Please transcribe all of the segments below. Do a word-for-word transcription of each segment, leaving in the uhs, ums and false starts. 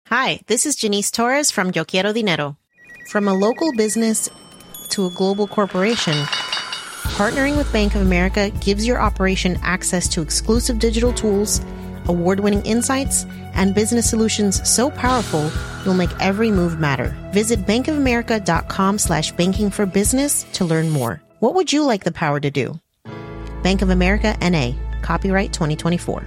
Hi, this is Janice Torres from Yo Quiero Dinero. From a local business to a global corporation, partnering with Bank of America gives your operation access to exclusive digital tools, award-winning insights, and business solutions so powerful you'll make every move matter. Visit bankofamerica.com slash banking for business to learn more. What would you like the power to do? Bank of America, N A. Copyright twenty twenty-four.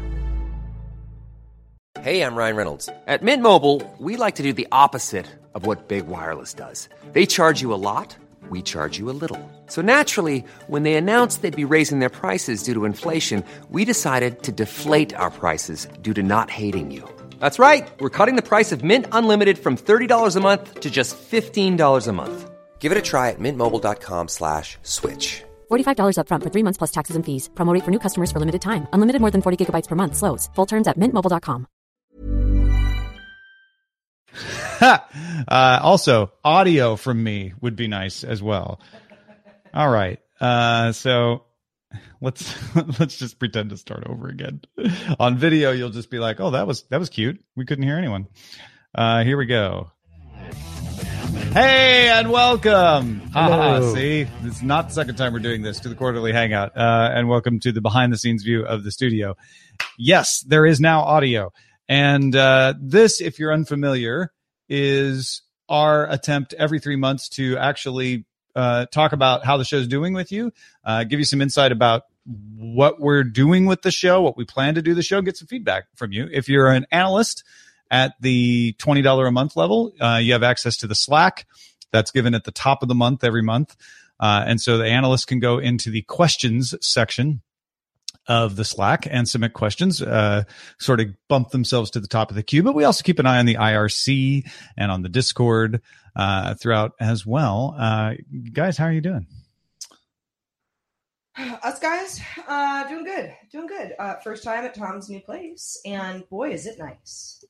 Hey, I'm Ryan Reynolds. At Mint Mobile, we like to do the opposite of what Big Wireless does. They charge you a lot, we charge you a little. So naturally, when they announced they'd be raising their prices due to inflation, we decided to deflate our prices due to not hating you. That's right. We're cutting the price of Mint Unlimited from thirty dollars a month to just fifteen dollars a month. Give it a try at mintmobile.com slash switch. forty-five dollars up front for three months plus taxes and fees. Promo rate for new customers for limited time. Unlimited more than forty gigabytes per month. Slows full terms at mint mobile dot com. uh, also, audio from me would be nice as well. All right. Uh, so let's let's just pretend to start over again. On video, you'll just be like, "Oh, that was that was cute. We couldn't hear anyone." Uh, here we go. Hey, and welcome. Haha, see, this is not the second time we're doing this to the Quarterly Hangout. Uh, and welcome to the behind-the-scenes view of the studio. Yes, there is now audio. And uh, this, if you're unfamiliar, is our attempt every three months to actually uh, talk about how the show's doing with you, uh, give you some insight about what we're doing with the show, what we plan to do the show, get some feedback from you. If you're an analyst at the twenty dollars a month level, uh, you have access to the Slack that's given at the top of the month every month. Uh, and so the analysts can go into the questions section of the Slack and submit questions, uh, sort of bump themselves to the top of the queue. But we also keep an eye on the I R C and on the Discord uh, throughout as well. Uh, guys, how are you doing? Us guys, uh, doing good, doing good. Uh, first time at Tom's new place, and boy, is it nice.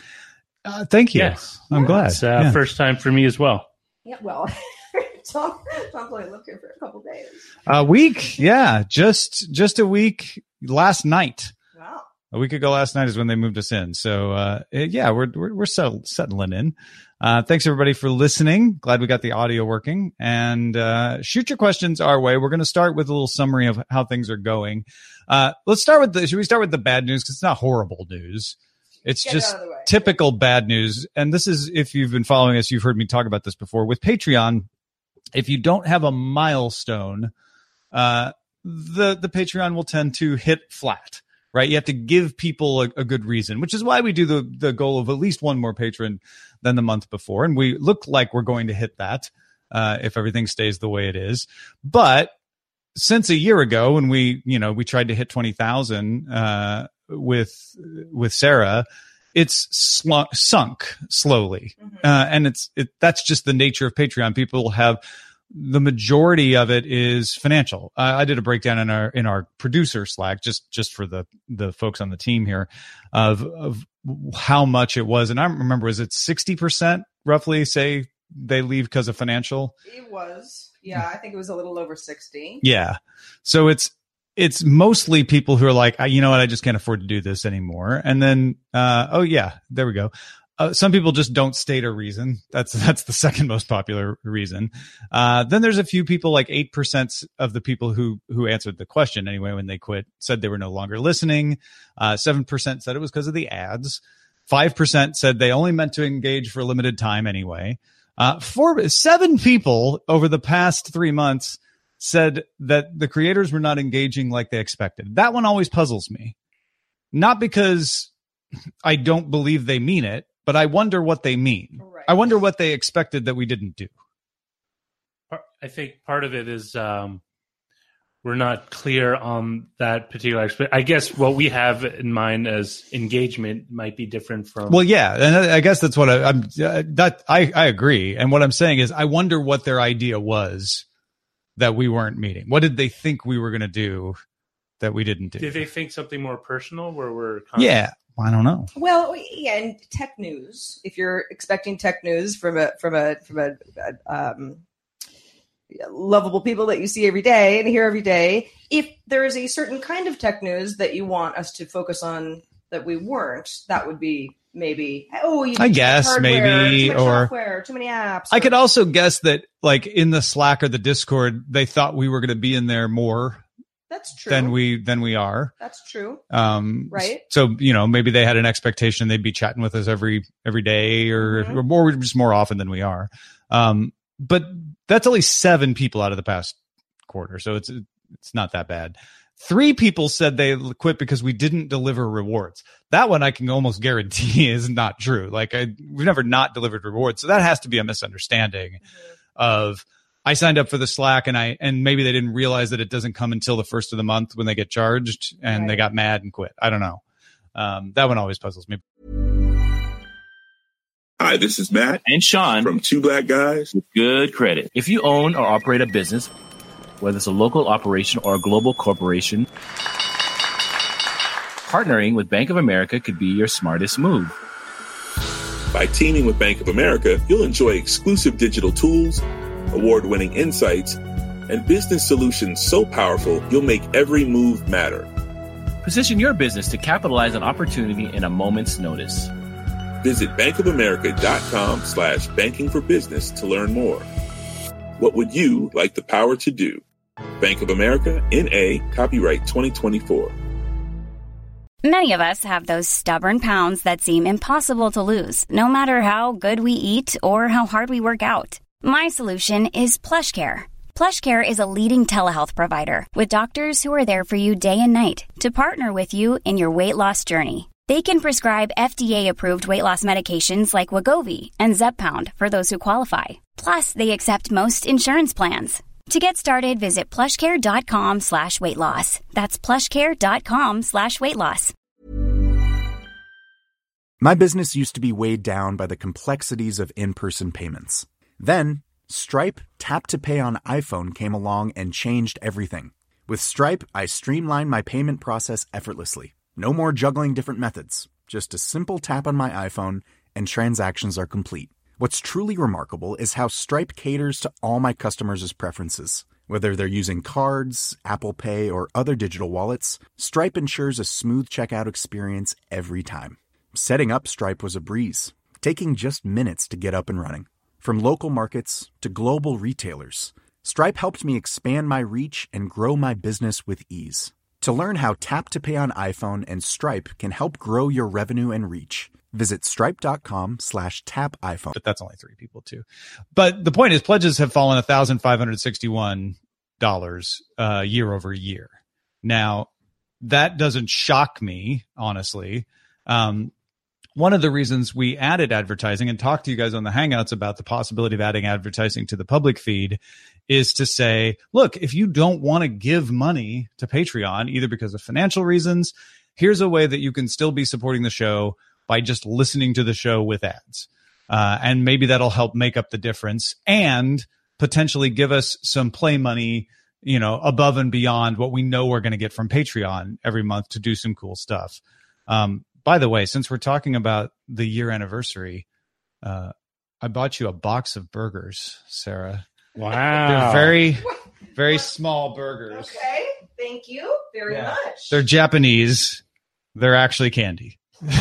Uh, thank you. Yes. I'm glad. It's uh, yeah. first time for me as well. Yeah, well, Tom, Tom's only lived here for a couple days. A week, yeah, just just a week. Last night, wow, a week ago last night is when they moved us in. So uh, yeah, we're we're, we're settled, settling in. Uh, thanks everybody for listening. Glad we got the audio working, and uh, shoot your questions our way. We're going to start with a little summary of how things are going. Uh, let's start with the. Should we start with the bad news? Because it's not horrible news. It's Get just it typical bad news. And this is, if you've been following us, you've heard me talk about this before. With Patreon, if you don't have a milestone, uh, the, the Patreon will tend to hit flat, right? You have to give people a, a good reason, which is why we do the, the goal of at least one more patron than the month before. And we look like we're going to hit that, uh, if everything stays the way it is. But since a year ago, when we, you know, we tried to hit twenty thousand, uh, with with Sarah, it's sl- sunk slowly, mm-hmm. uh, and it's it, that's just the nature of Patreon. People have the majority of it is financial. Uh, I did a breakdown in our in our producer Slack just just for the the folks on the team here of of how much it was, and I remember was it sixty percent roughly? Say they leave because of financial. It was, yeah, I think it was a little over sixty. Yeah, so it's. It's mostly people who are like, you know what, I just can't afford to do this anymore. And then, uh, oh yeah, there we go. Uh, some people just don't state a reason. That's, that's the second most popular reason. Uh, then there's a few people, like eight percent of the people who, who answered the question anyway, when they quit, said they were no longer listening. Uh, seven percent said it was because of the ads. five percent said they only meant to engage for a limited time anyway. Uh, four, seven people over the past three months said that the creators were not engaging like they expected. That one always puzzles me. Not because I don't believe they mean it, but I wonder what they mean. Right. I wonder what they expected that we didn't do. I think part of it is um, we're not clear on that particular aspect. I guess what we have in mind as engagement might be different from. Well, yeah, and I guess that's what I, I'm. Uh, that I, I agree. And what I'm saying is, I wonder what their idea was that we weren't meeting. What did they think we were going to do that we didn't do? Did they think something more personal where we're... Yeah, I don't know. Well, yeah, and tech news, if you're expecting tech news from a, from a, from a, um, lovable people that you see every day and hear every day, if there is a certain kind of tech news that you want us to focus on that we weren't, that would be maybe. Oh, you I guess hardware, maybe, too much or software, too many apps. I or, could also guess that like in the Slack or the Discord, they thought we were going to be in there more that's true. than we than we are. That's true. Um, right. So you know, maybe they had an expectation they'd be chatting with us every every day, or, mm-hmm. or more just more often than we are. Um, but that's only seven people out of the past quarter, so it's it's not that bad. Three people said they quit because we didn't deliver rewards. That one I can almost guarantee is not true. Like I, we've never not delivered rewards, so that has to be a misunderstanding mm-hmm. of. I signed up for the Slack and I, and maybe they didn't realize that it doesn't come until the first of the month when they get charged and right. they got mad and quit. I don't know. Um, that one always puzzles me. Hi, this is Matt and Sean from Two Black Guys with Good Credit. If you own or operate a business, whether it's a local operation or a global corporation, partnering with Bank of America could be your smartest move. By teaming with Bank of America, you'll enjoy exclusive digital tools, award-winning insights, and business solutions so powerful you'll make every move matter. Position your business to capitalize on opportunity in a moment's notice. Visit bankofamerica.com slash banking for business to learn more. What would you like the power to do? Bank of America, N A, copyright twenty twenty-four. Many of us have those stubborn pounds that seem impossible to lose, no matter how good we eat or how hard we work out. My solution is PlushCare. PlushCare is a leading telehealth provider with doctors who are there for you day and night to partner with you in your weight loss journey. They can prescribe F D A-approved weight loss medications like Wegovy and Zepbound for those who qualify. Plus, they accept most insurance plans. To get started, visit plushcare.com slash weight loss. That's plushcare.com slash weight loss. My business used to be weighed down by the complexities of in-person payments. Then, Stripe Tap to Pay on iPhone came along and changed everything. With Stripe, I streamlined my payment process effortlessly. No more juggling different methods. Just a simple tap on my iPhone and transactions are complete. What's truly remarkable is how Stripe caters to all my customers' preferences. Whether they're using cards, Apple Pay, or other digital wallets, Stripe ensures a smooth checkout experience every time. Setting up Stripe was a breeze, taking just minutes to get up and running. From local markets to global retailers, Stripe helped me expand my reach and grow my business with ease. To learn how Tap to Pay on iPhone and Stripe can help grow your revenue and reach, visit stripe.com slash tap iPhone. But that's only three people too. But the point is pledges have fallen one thousand five hundred sixty-one dollars uh, year over year. Now, that doesn't shock me, honestly. Um, One of the reasons we added advertising and talked to you guys on the Hangouts about the possibility of adding advertising to the public feed is to say, look, if you don't want to give money to Patreon, either because of financial reasons, here's a way that you can still be supporting the show by just listening to the show with ads. Uh, and maybe that'll help make up the difference and potentially give us some play money, you know, above and beyond what we know we're going to get from Patreon every month to do some cool stuff. Um, By the way, since we're talking about the year anniversary, uh, I bought you a box of burgers, Sarah. Wow. They're very, very small burgers. Okay. Thank you very yeah. much. They're Japanese. They're actually candy.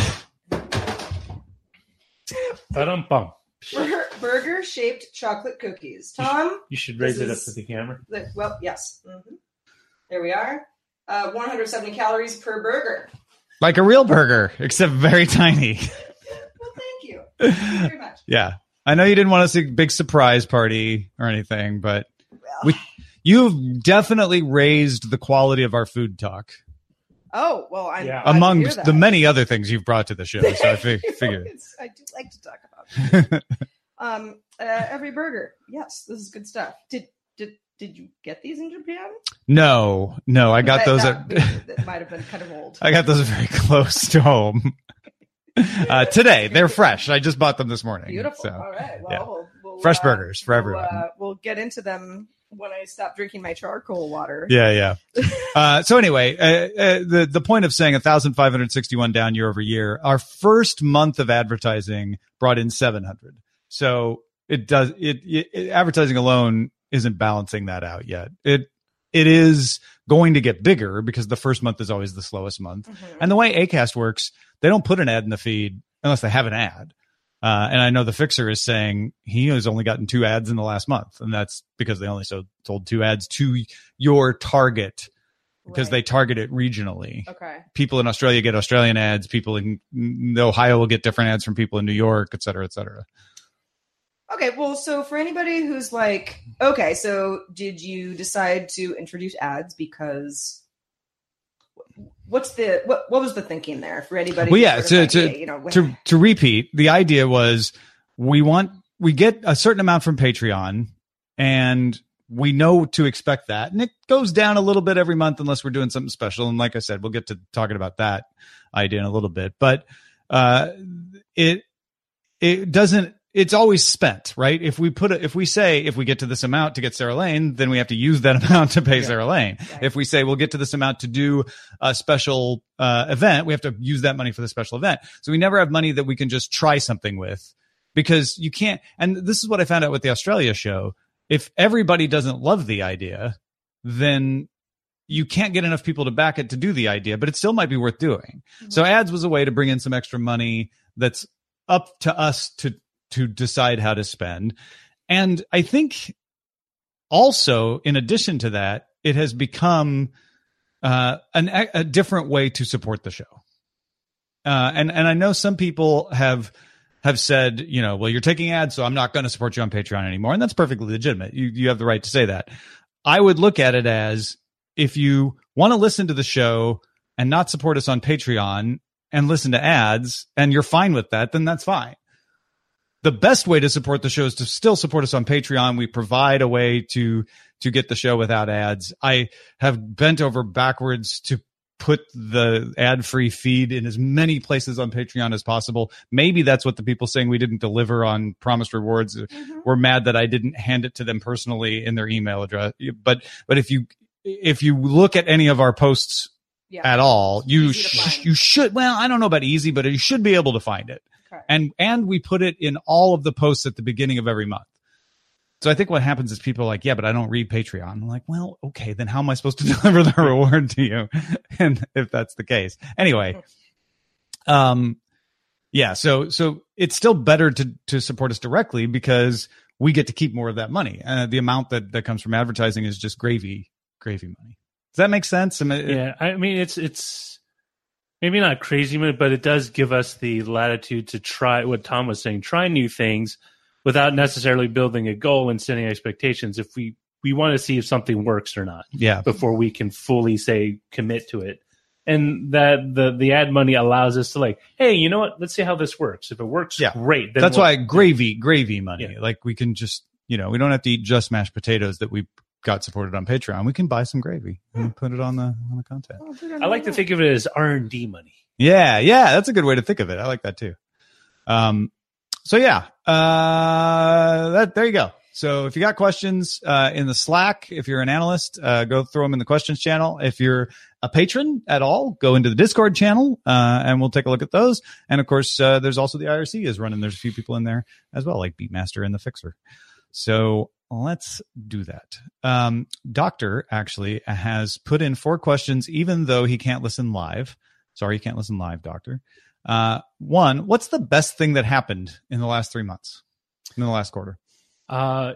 Ba-dum-bum. Burger, burger-shaped chocolate cookies. Tom? You should raise it up is, to the camera. The, well, yes. Mm-hmm. There we are. Uh, one hundred seventy calories per burger. Like a real burger, except very tiny. Well, thank you. Thank you very much. Yeah. I know you didn't want to see a big surprise party or anything, but well. we, you've definitely raised the quality of our food talk. Oh, well, I'm yeah. among the many other things you've brought to the show. So I fig- figured. I do like to talk about it. um, uh, every burger. Yes, this is good stuff. Did did Did you get these in Japan? No, no, I got that, those. That, at, that might have been kind of old. I got those very close to home. Uh, today, they're fresh. I just bought them this morning. Beautiful. So, All right. Well, yeah. we'll, we'll fresh uh, burgers for we'll, everyone. Uh, we'll get into them when I stop drinking my charcoal water. Yeah, yeah. uh, so anyway, uh, uh, the the point of saying one thousand five hundred sixty-one down year over year, our first month of advertising brought in seven hundred. So it does it, it, it advertising alone isn't balancing that out yet. It it is going to get bigger because the first month is always the slowest month. Mm-hmm. And the way Acast works, they don't put an ad in the feed unless they have an ad. Uh, and I know the Fixer is saying he has only gotten two ads in the last month, and that's because they only sold, sold two ads to your target because right. they target it regionally. Okay. People in Australia get Australian ads. People in Ohio will get different ads from people in New York, et cetera, et cetera. Okay, well, so for anybody who's like, okay, so did you decide to introduce ads because what's the what what was the thinking there for anybody? Well, yeah, to like, to, hey, you know, to to repeat, the idea was we want we get a certain amount from Patreon, and we know to expect that, and it goes down a little bit every month unless we're doing something special. And like I said, we'll get to talking about that idea in a little bit, but uh, it it doesn't. It's always spent, right? If we put a, if we say, if we get to this amount to get Sarah Lane, then we have to use that amount to pay yeah. Sarah Lane. Right. If we say we'll get to this amount to do a special uh, event, we have to use that money for the special event. So we never have money that we can just try something with, because you can't. And this is what I found out with the Australia show. If everybody doesn't love the idea, then you can't get enough people to back it to do the idea, but it still might be worth doing. Mm-hmm. So ads was a way to bring in some extra money that's up to us to to decide how to spend. And I think also, in addition to that, it has become uh, an, a different way to support the show. Uh, and, and I know some people have have said, you know, well, you're taking ads, so I'm not going to support you on Patreon anymore. And that's perfectly legitimate. You, you have the right to say that. I would look at it as, if you want to listen to the show and not support us on Patreon and listen to ads, and you're fine with that, then that's fine. The best way to support the show is to still support us on Patreon. We provide a way to to get the show without ads. I have bent over backwards to put the ad-free feed in as many places on Patreon as possible. Maybe that's what the people saying we didn't deliver on promised rewards mm-hmm. were mad that I didn't hand it to them personally in their email address. But but if you if you look at any of our posts yeah. at all, you sh- you should. Well, I don't know about easy, but you should be able to find it. Okay. And and we put it in all of the posts at the beginning of every month. So I think what happens is people are like, yeah, but I don't read Patreon. I'm like, well, okay, then how am I supposed to deliver the reward to you? And if that's the case. Anyway, um, yeah, so so it's still better to to support us directly because we get to keep more of that money. Uh, the amount that, that comes from advertising is just gravy, gravy money. Does that make sense? I mean, yeah, I mean, it's it's maybe not crazy, but it does give us the latitude to try what Tom was saying, try new things without necessarily building a goal and setting expectations. If we, we want to see if something works or not, yeah, before we can fully say commit to it. And that the, the ad money allows us to like, hey, you know what? Let's see how this works. If it works, yeah. great. Then That's we'll, why gravy, gravy money. Yeah. Like we can just, you know, we don't have to eat just mashed potatoes that we got supported on Patreon. We can buy some gravy and put it on the on the content. I like to think of it as R and D money. Yeah, yeah, that's a good way to think of it. I like that too. Um, so yeah, uh, that there you go. So if you got questions uh, in the Slack, if you're an analyst, uh, go throw them in the questions channel. If you're a patron at all, go into the Discord channel, uh, and we'll take a look at those. And of course, uh, there's also the I R C is running. There's a few people in there as well, like Beatmaster and the Fixer. So let's do that. Um, Doctor actually has put in four questions, even though he can't listen live. Sorry, you can't listen live, Doctor. Uh, one, what's the best thing that happened in the last three months, in the last quarter? Uh,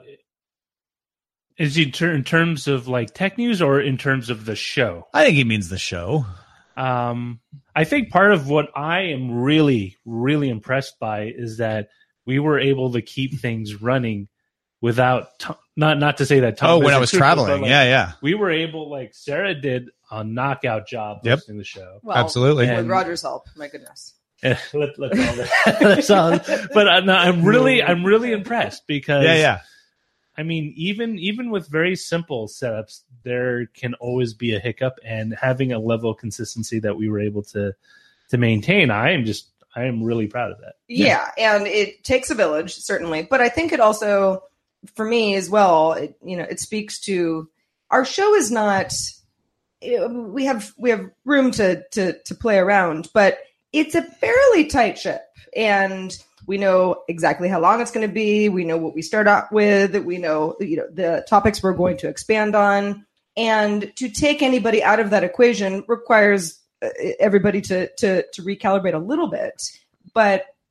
is he ter- in terms of like tech news or in terms of the show? I think he means the show. Um, I think part of what I am really, really impressed by is that we were able to keep things running without t- not not to say that Tom. Oh, when I was traveling, like, yeah, yeah, we were able, like Sarah did a knockout job yep. hosting the show. Well, absolutely, with Roger's help. My goodness. let, let that's all. But uh, no, I'm really, I'm really impressed because, yeah, yeah. I mean, even even with very simple setups, there can always be a hiccup, and having a level of consistency that we were able to to maintain, I am just, I am really proud of that. Yeah, yeah. And it takes a village, certainly, but I think it also, for me as well, it, you know, it speaks to our show is not. We have we have room to to to play around, but it's a fairly tight ship, and we know exactly how long it's going to be. We know what we start out with. We know, you know, the topics we're going to expand on, and to take anybody out of that equation requires everybody to to to recalibrate a little bit. But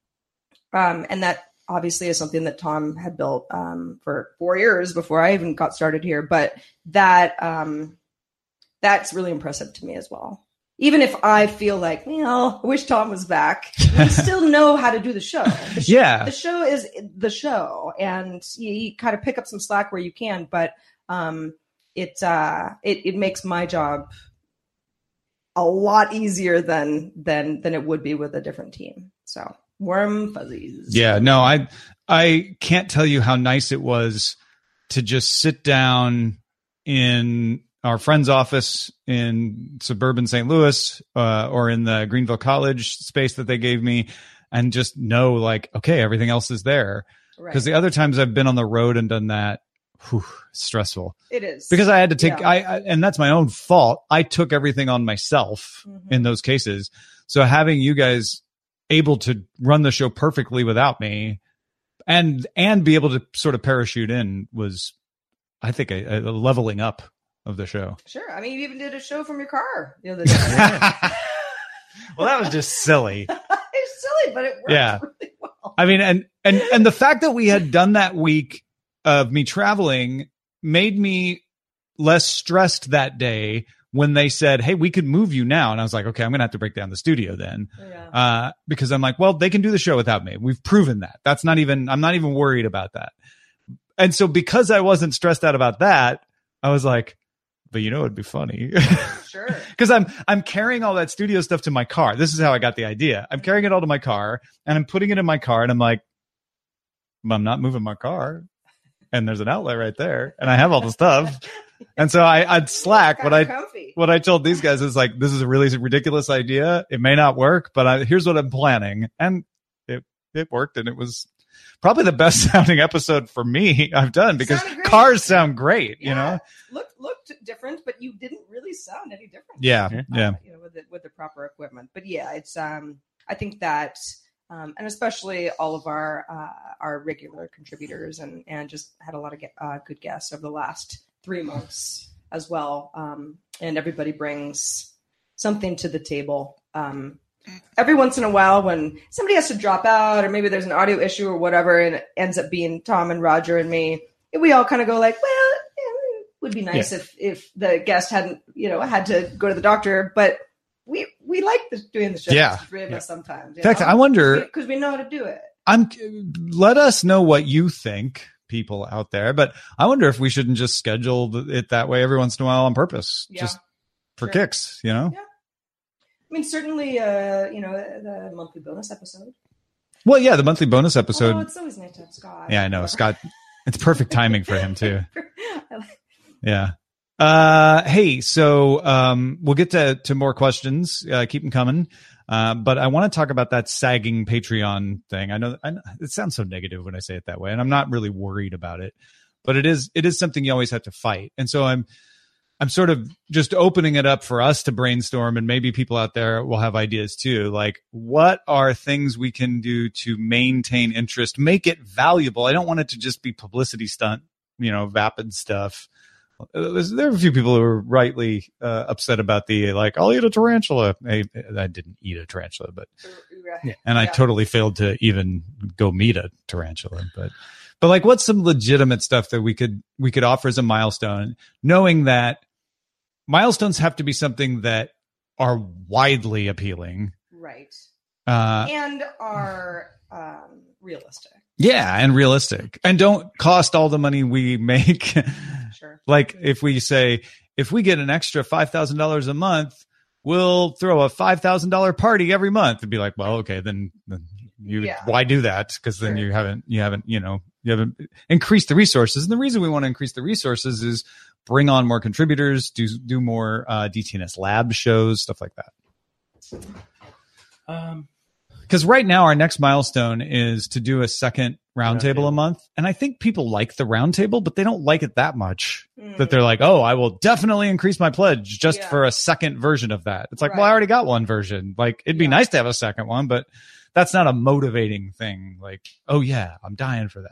Um, and that obviously is something that Tom had built um, for four years before I even got started here. But that um, that's really impressive to me as well. Even if I feel like, well, I wish Tom was back, we still know how to do the show. The sh- yeah. The show is the show, and you, you kind of pick up some slack where you can, but um, it, uh, it it makes my job a lot easier than than than it would be with a different team. So warm fuzzies. Yeah, no, I I can't tell you how nice it was to just sit down in our friend's office in suburban Saint Louis uh, or in the Greenville College space that they gave me and just know like, okay, everything else is there. Because right. the other times I've been on the road and done that, whew, stressful. It is. Because I had to take, yeah. I, I and that's my own fault. I took everything on myself mm-hmm. in those cases. So having you guys able to run the show perfectly without me and and be able to sort of parachute in was, I think, a, a leveling up of the show. Sure. I mean, you even did a show from your car the other day. Well, that was just silly. It's silly, but it worked yeah. really well. I mean, and and and the fact that we had done that week of me traveling made me less stressed that day when they said, hey, we could move you now. And I was like, okay, I'm going to have to break down the studio then. Yeah. Uh, because I'm like, well, they can do the show without me. We've proven that. That's not even, I'm not even worried about that. And so because I wasn't stressed out about that, I was like, but you know, it'd be funny. Sure. Because I'm I'm carrying all that studio stuff to my car. This is how I got the idea. I'm carrying it all to my car and I'm putting it in my car and I'm like, I'm not moving my car. And there's an outlet right there. And I have all the stuff. And so I, I'd slack. What I comfy. what I told these guys is like, this is a really ridiculous idea. It may not work, but I, here's what I'm planning. And it it worked. And it was probably the best sounding episode for me I've done because cars sound great, yeah. you know? Looked looked different, but you didn't really sound any different. Yeah. Uh, yeah. You know, with the, with the proper equipment. But yeah, it's, um, I think that, um, and especially all of our, uh, our regular contributors and, and just had a lot of get, uh, good guests over the last three months as well. Um, and everybody brings something to the table. Um, Every once in a while when somebody has to drop out or maybe there's an audio issue or whatever and it ends up being Tom and Roger and me, we all kind of go like, well, it would be nice yeah. if, if the guest hadn't, you know, had to go to the doctor. But we we like this, doing the show. Yeah. Three of yeah. us sometimes. In fact, know? I wonder. Because we know how to do it. I'm. Let us know what you think, people out there. But I wonder if we shouldn't just schedule it that way every once in a while on purpose. Yeah. Just for sure. kicks, you know? Yeah. I mean, certainly, uh, you know, the monthly bonus episode. Well, yeah, the monthly bonus episode. Oh, it's always nice to have Scott. Yeah, I know. Scott, it's perfect timing for him, too. Yeah. Uh, hey, so um, we'll get to, to more questions. Uh, keep them coming. Uh, but I want to talk about that sagging Patreon thing. I know, I know it sounds so negative when I say it that way, and I'm not really worried about it. But it is it is something you always have to fight. And so I'm I'm sort of just opening it up for us to brainstorm, and maybe people out there will have ideas too. Like, what are things we can do to maintain interest, make it valuable? I don't want it to just be publicity stunt, you know, vapid stuff. There are a few people who are rightly uh, upset about the, like, I'll eat a tarantula. I, I didn't eat a tarantula, but, yeah. and I yeah. totally failed to even go meet a tarantula, but, but like, what's some legitimate stuff that we could, we could offer as a milestone, knowing that milestones have to be something that are widely appealing. Right. Uh, and are um, realistic. Yeah, and realistic. And don't cost all the money we make. Sure. Like if we say, if we get an extra five thousand dollars a month, we'll throw a five thousand dollars party every month. It'd be like, well, okay, then, then you, yeah. why do that? Because then sure. you haven't, you haven't, you know, you haven't increased the resources. And the reason we want to increase the resources is bring on more contributors, do, do more uh, D T N S lab shows, stuff like that. Um, Because right now our next milestone is to do a second roundtable round a month. And I think people like the roundtable, but they don't like it that much mm. that they're like, oh, I will definitely increase my pledge just yeah. for a second version of that. It's like, right. well, I already got one version. Like, it'd be yeah. nice to have a second one, but that's not a motivating thing. Like, oh yeah, I'm dying for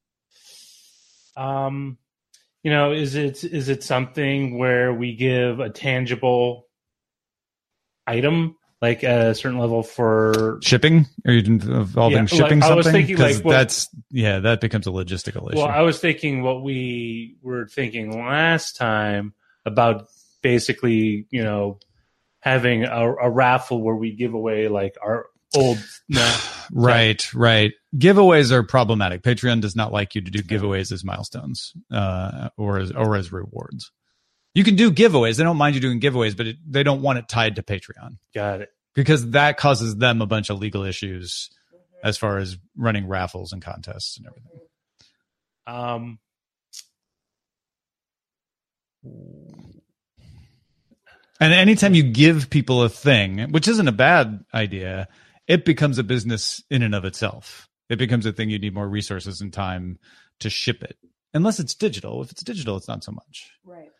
that. Um, you know, is it, is it something where we give a tangible item like at a certain level for shipping? Are you involving yeah, shipping like, something? I was thinking like well, that's yeah, that becomes a logistical issue. Well, I was thinking what we were thinking last time about basically, you know, having a, a raffle where we give away like our old. No, right, right. Giveaways are problematic. Patreon does not like you to do giveaways as milestones uh, or as or as rewards. You can do giveaways. They don't mind you doing giveaways, but it, they don't want it tied to Patreon. Got it. Because that causes them a bunch of legal issues mm-hmm. as far as running raffles and contests and everything. Um. And anytime you give people a thing, which isn't a bad idea, it becomes a business in and of itself. It becomes a thing you need more resources and time to ship it. Unless it's digital. If it's digital, it's not so much. Right.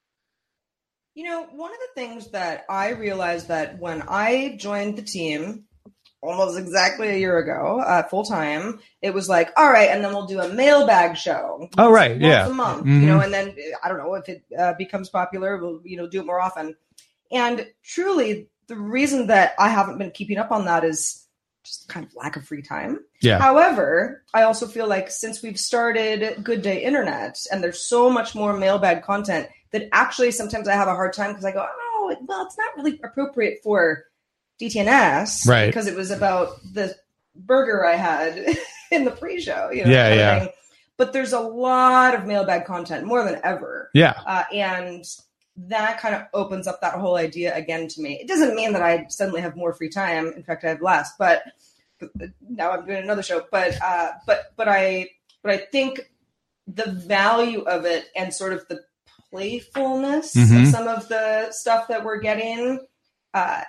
You know, one of the things that I realized that when I joined the team almost exactly a year ago, uh, full time, it was like, all right, and then we'll do a mailbag show. Oh, right. Once Yeah. a month, mm-hmm. you know, and then I don't know if it uh, becomes popular, we'll, you know, do it more often. And truly, the reason that I haven't been keeping up on that is just kind of lack of free time. Yeah. However, I also feel like since we've started Good Day Internet and there's so much more mailbag content that actually sometimes I have a hard time because I go, oh, well, it's not really appropriate for D T N S, right? Because it was about the burger I had in the pre-show, you know. Yeah, yeah. Thing. But there's a lot of mailbag content, more than ever. Yeah, uh, and that kind of opens up that whole idea again to me. It doesn't mean that I suddenly have more free time. In fact, I have less. But, but now I'm doing another show. But uh, but but I but I think the value of it and sort of the playfulness mm-hmm. of some of the stuff that we're getting, uh,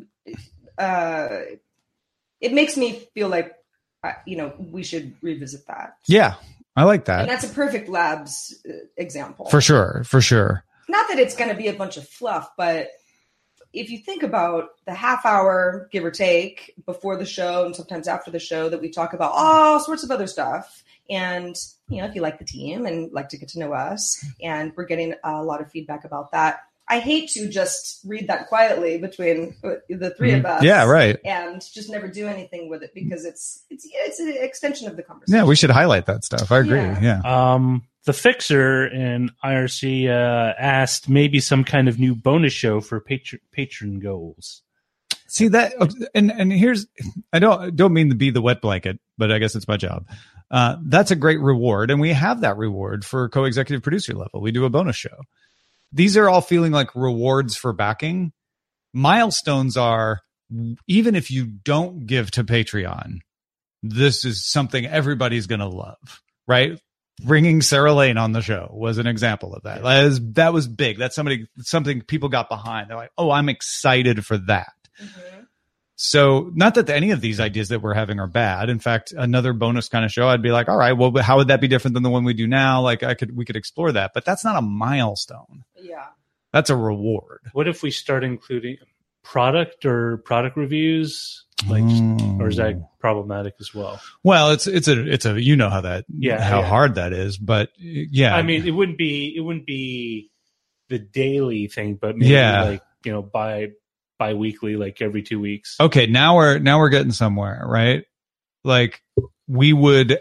uh, it makes me feel like, uh, you know, we should revisit that. Yeah, I like that. And that's a perfect Labs uh, example. For sure, for sure. Not that it's going to be a bunch of fluff, but if you think about the half hour, give or take, before the show and sometimes after the show that we talk about all sorts of other stuff. And, you know, if you like the team and like to get to know us, and we're getting a lot of feedback about that. I hate to just read that quietly between the three of us. Yeah, right. And just never do anything with it because it's it's it's an extension of the conversation. Yeah, we should highlight that stuff. I agree. Yeah. yeah. Um, the Fixer in I R C uh, asked maybe some kind of new bonus show for patron patron goals. See that, and and here's, I don't don't mean to be the wet blanket, but I guess it's my job. Uh, that's a great reward, and we have that reward for co-executive producer level. We do a bonus show. These are all feeling like rewards for backing. Milestones are, even if you don't give to Patreon, this is something everybody's going to love, right? Bringing Sarah Lane on the show was an example of that. That was, that was big. That's somebody, something people got behind. They're like, oh, I'm excited for that. Mm-hmm. So not that any of these ideas that we're having are bad. In fact, another bonus kind of show, I'd be like, all right, well, how would that be different than the one we do now? Like I could, we could explore that, but that's not a milestone. Yeah. That's a reward. What if we start including product or product reviews? Like, mm. or is that problematic as well? Well, it's, it's a, it's a, you know how that, yeah, how yeah. hard that is, but yeah. I mean, it wouldn't be, it wouldn't be the daily thing, but maybe yeah. like, you know, by, bi-weekly, like every two weeks. Okay. Now we're, now we're getting somewhere, right? Like we would,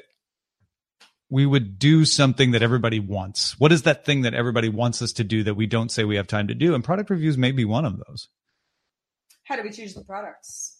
we would do something that everybody wants. What is that thing that everybody wants us to do that we don't say we have time to do? And product reviews may be one of those. How do we choose the products?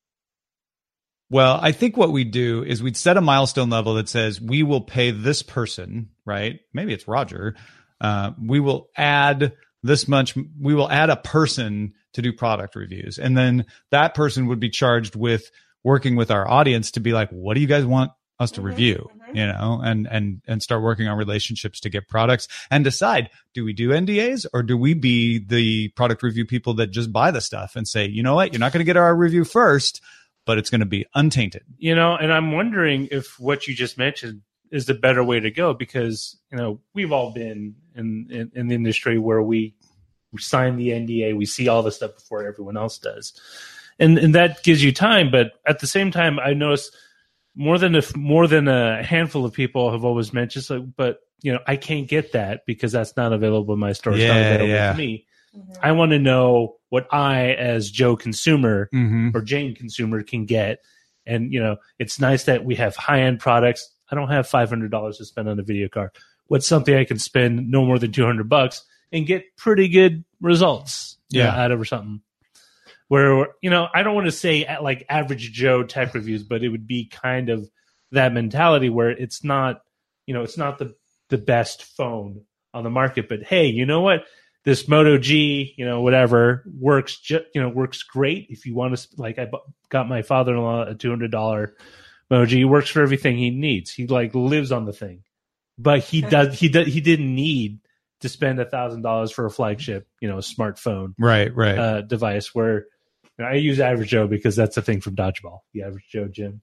Well, I think what we do is we'd set a milestone level that says we will pay this person, right? Maybe it's Roger. Uh, we will add this much. We will add a person to do product reviews. And then that person would be charged with working with our audience to be like, what do you guys want us to mm-hmm, review? Mm-hmm. You know, and, and, and start working on relationships to get products and decide, do we do N D As or do we be the product review people that just buy the stuff and say, you know what, you're not going to get our review first, but it's going to be untainted. You know, and I'm wondering if what you just mentioned is the better way to go, because, you know, we've all been in, in, in the industry where we, we sign the N D A, we see all the stuff before everyone else does. And and that gives you time. But at the same time, I noticed more than a, more than a handful of people have always mentioned, so, but, you know, I can't get that because that's not available in my store. It's yeah, not available yeah. to me. I want to know what I, as Joe consumer Mm-hmm. or Jane consumer, can get. And, you know, it's nice that we have high-end products. I don't have five hundred dollars to spend on a video card. What's something I can spend no more than two hundred bucks and get pretty good results you Yeah. know, out of or something? Where, you know, I don't want to say at like average Joe tech reviews, but it would be kind of that mentality where it's not, you know, it's not the, the best phone on the market, but hey, you know what? This Moto G, you know, whatever works, ju- you know, works great. If you want to, like, I bu- got my father-in-law a two hundred dollars Moto G. He works for everything he needs. He like lives on the thing, but he does, he does, he didn't need to spend a thousand dollars for a flagship, you know, smartphone, Right, right. uh, device. Where you know, I use Average Joe because that's the thing from Dodgeball. The Average Joe Jim.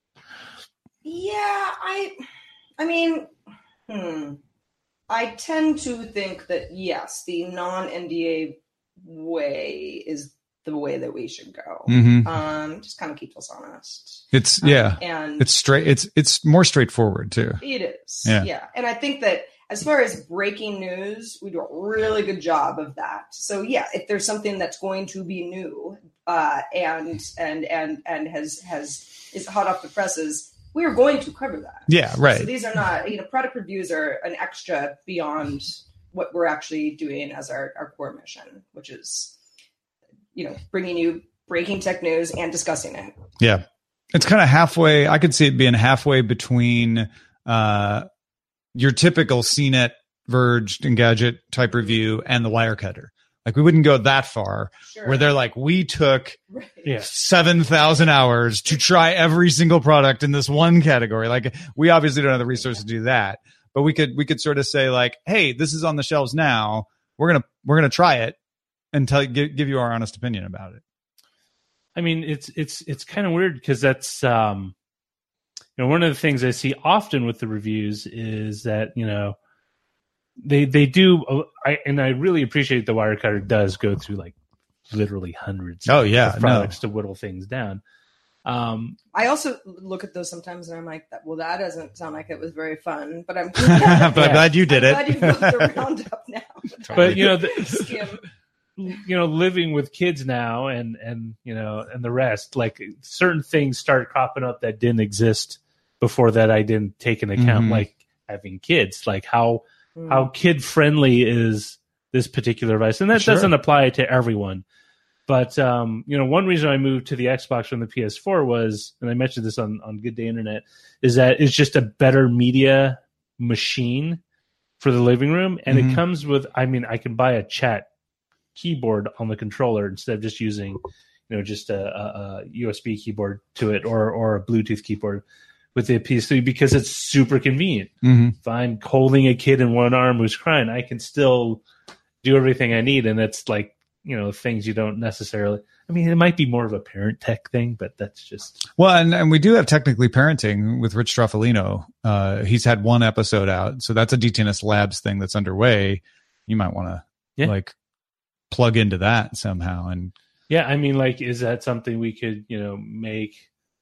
Yeah, I, I mean, hmm. I tend to think that, yes, the non-N D A way is the way that we should go. Mhm. Um, just kind of keeps us honest. It's Um, yeah. and It's straight. It's it's more straightforward too. it is. Yeah. Yeah. And I think that as far as breaking news, we do a really good job of that. So yeah, if there's something that's going to be new uh, and and and and has has is hot off the presses, we are going to cover that. Yeah, right. So these are not, you know, product reviews are an extra beyond what we're actually doing as our, our core mission, which is, you know, bringing you breaking tech news and discussing it. Yeah. It's kind of halfway. I could see it being halfway between uh, your typical C net, Verge, Engadget type review and the Wirecutter. Like, we wouldn't go that far Sure. where they're like, we took Right. Yeah. seven thousand hours to try every single product in this one category. Like, we obviously don't have the resources to do that, but we could, we could sort of say like, hey, this is on the shelves now. We're going to, we're going to try it and tell give, give you our honest opinion about it. I mean, it's it's it's kind of weird because that's um, you know, one of the things I see often with the reviews is that, you know, they they do uh, I and I really appreciate the Wirecutter does go through like literally hundreds Oh, yeah, of products to whittle things down. Um, I also look at those sometimes and I'm like, well, that doesn't sound like it was very fun, but I'm, But I'm glad you did I'm it. glad you've got the roundup now. but you know, the, Skim. you know, living with kids now and and you know and the rest, like certain things start cropping up that didn't exist before that I didn't take into account, Mhm. like having kids, like how how kid friendly is this particular device, and that Sure. doesn't apply to everyone. But um, you know, one reason I moved to the Xbox from the P S four was, and I mentioned this on on Good Day Internet, is that it's just a better media machine for the living room, and Mhm. it comes with, I mean, I can buy a chat keyboard on the controller instead of just using, you know, just a, a, a U S B keyboard to it or or a Bluetooth keyboard with the P S three because it's super convenient. Mm-hmm. If I'm holding a kid in one arm who's crying, I can still do everything I need, and it's like, you know, things you don't necessarily. I mean, it might be more of a parent tech thing, but that's just Well, and, and we do have Technically Parenting with Rich Stroffolino. Uh, he's had one episode out, so that's a D T N S Labs thing that's underway. You might want to Yeah. like plug into that somehow. And yeah. I mean, like, is that something we could, you know, make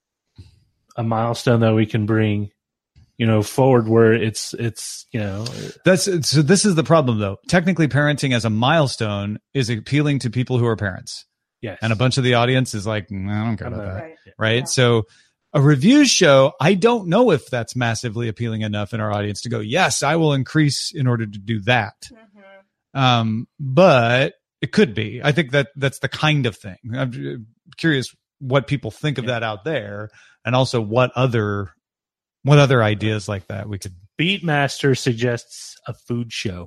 a milestone that we can bring, you know, forward where it's it's you know that's so. This is the problem, though. Technically Parenting as a milestone is appealing to people who are parents, yes, and a bunch of the audience is like, "Mm, I don't care I'm about a- that, Right. right? Yeah. So. A review show, I don't know if that's massively appealing enough in our audience to go, yes, I will increase in order to do that. Mhm. Um, but it could be. I think that that's the kind of thing. I'm curious what people think of Yeah. that out there, and also what other what other ideas like that we could. Beatmaster suggests a food show.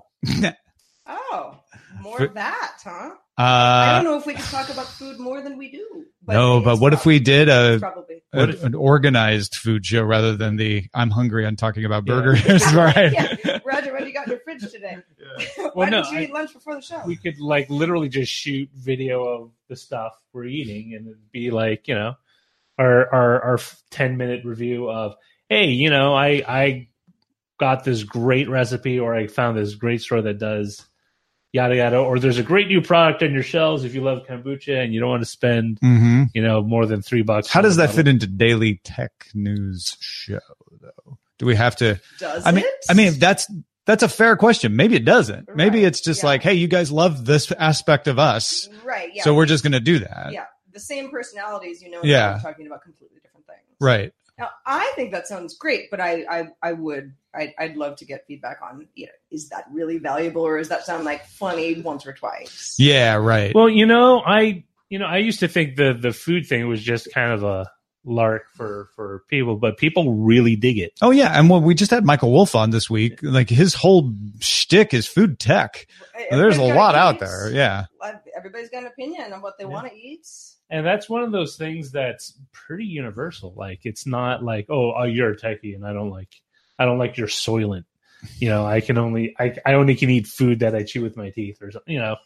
Oh, more For- of that, huh? I Uh, don't know if we can talk about food more than we do. no, but it's what if we did a, probably a What if- an organized food show rather than the I'm hungry and talking about Yeah. burgers, right? Yeah, Roger, what do you got in your fridge today? Why Well, no, didn't you I- eat lunch before the show? We could like literally just shoot video of the stuff we're eating, and it'd be like, you know, our our our ten minute review of, hey, you know, I I got this great recipe, or I found this great store that does yada yada, or there's a great new product on your shelves if you love kombucha and you don't want to spend, Mm-hmm. you know, more than three bucks. How on does a that bottle. fit into daily tech news show, though? Do we have to? Does I mean, it? I mean, that's that's a fair question. Maybe it doesn't. Maybe Right, it's just yeah. like, hey, you guys love this aspect of us, Right. Yeah. so we're just going to do that. yeah. The same personalities, you know, Yeah. we're talking about completely different things. Right. Now, I think that sounds great, but I, I, I would, I'd, I'd love to get feedback on, you know, is that really valuable, or does that sound like funny once or twice? Yeah. Right. Well, you know, I you know I used to think the the food thing was just kind of a lark for for people, but people really dig it. Oh yeah, and well, we just had Michael Wolff on this week. Like his whole shtick is food tech. There's a Everybody's lot gotta out eat. there. Yeah. Everybody's got an opinion on what they want to eat. And that's one of those things that's pretty universal. Like, it's not like, oh, oh, you're a techie and I don't like, I don't like your Soylent. You know, I can only, I, I only can eat food that I chew with my teeth or something. You know,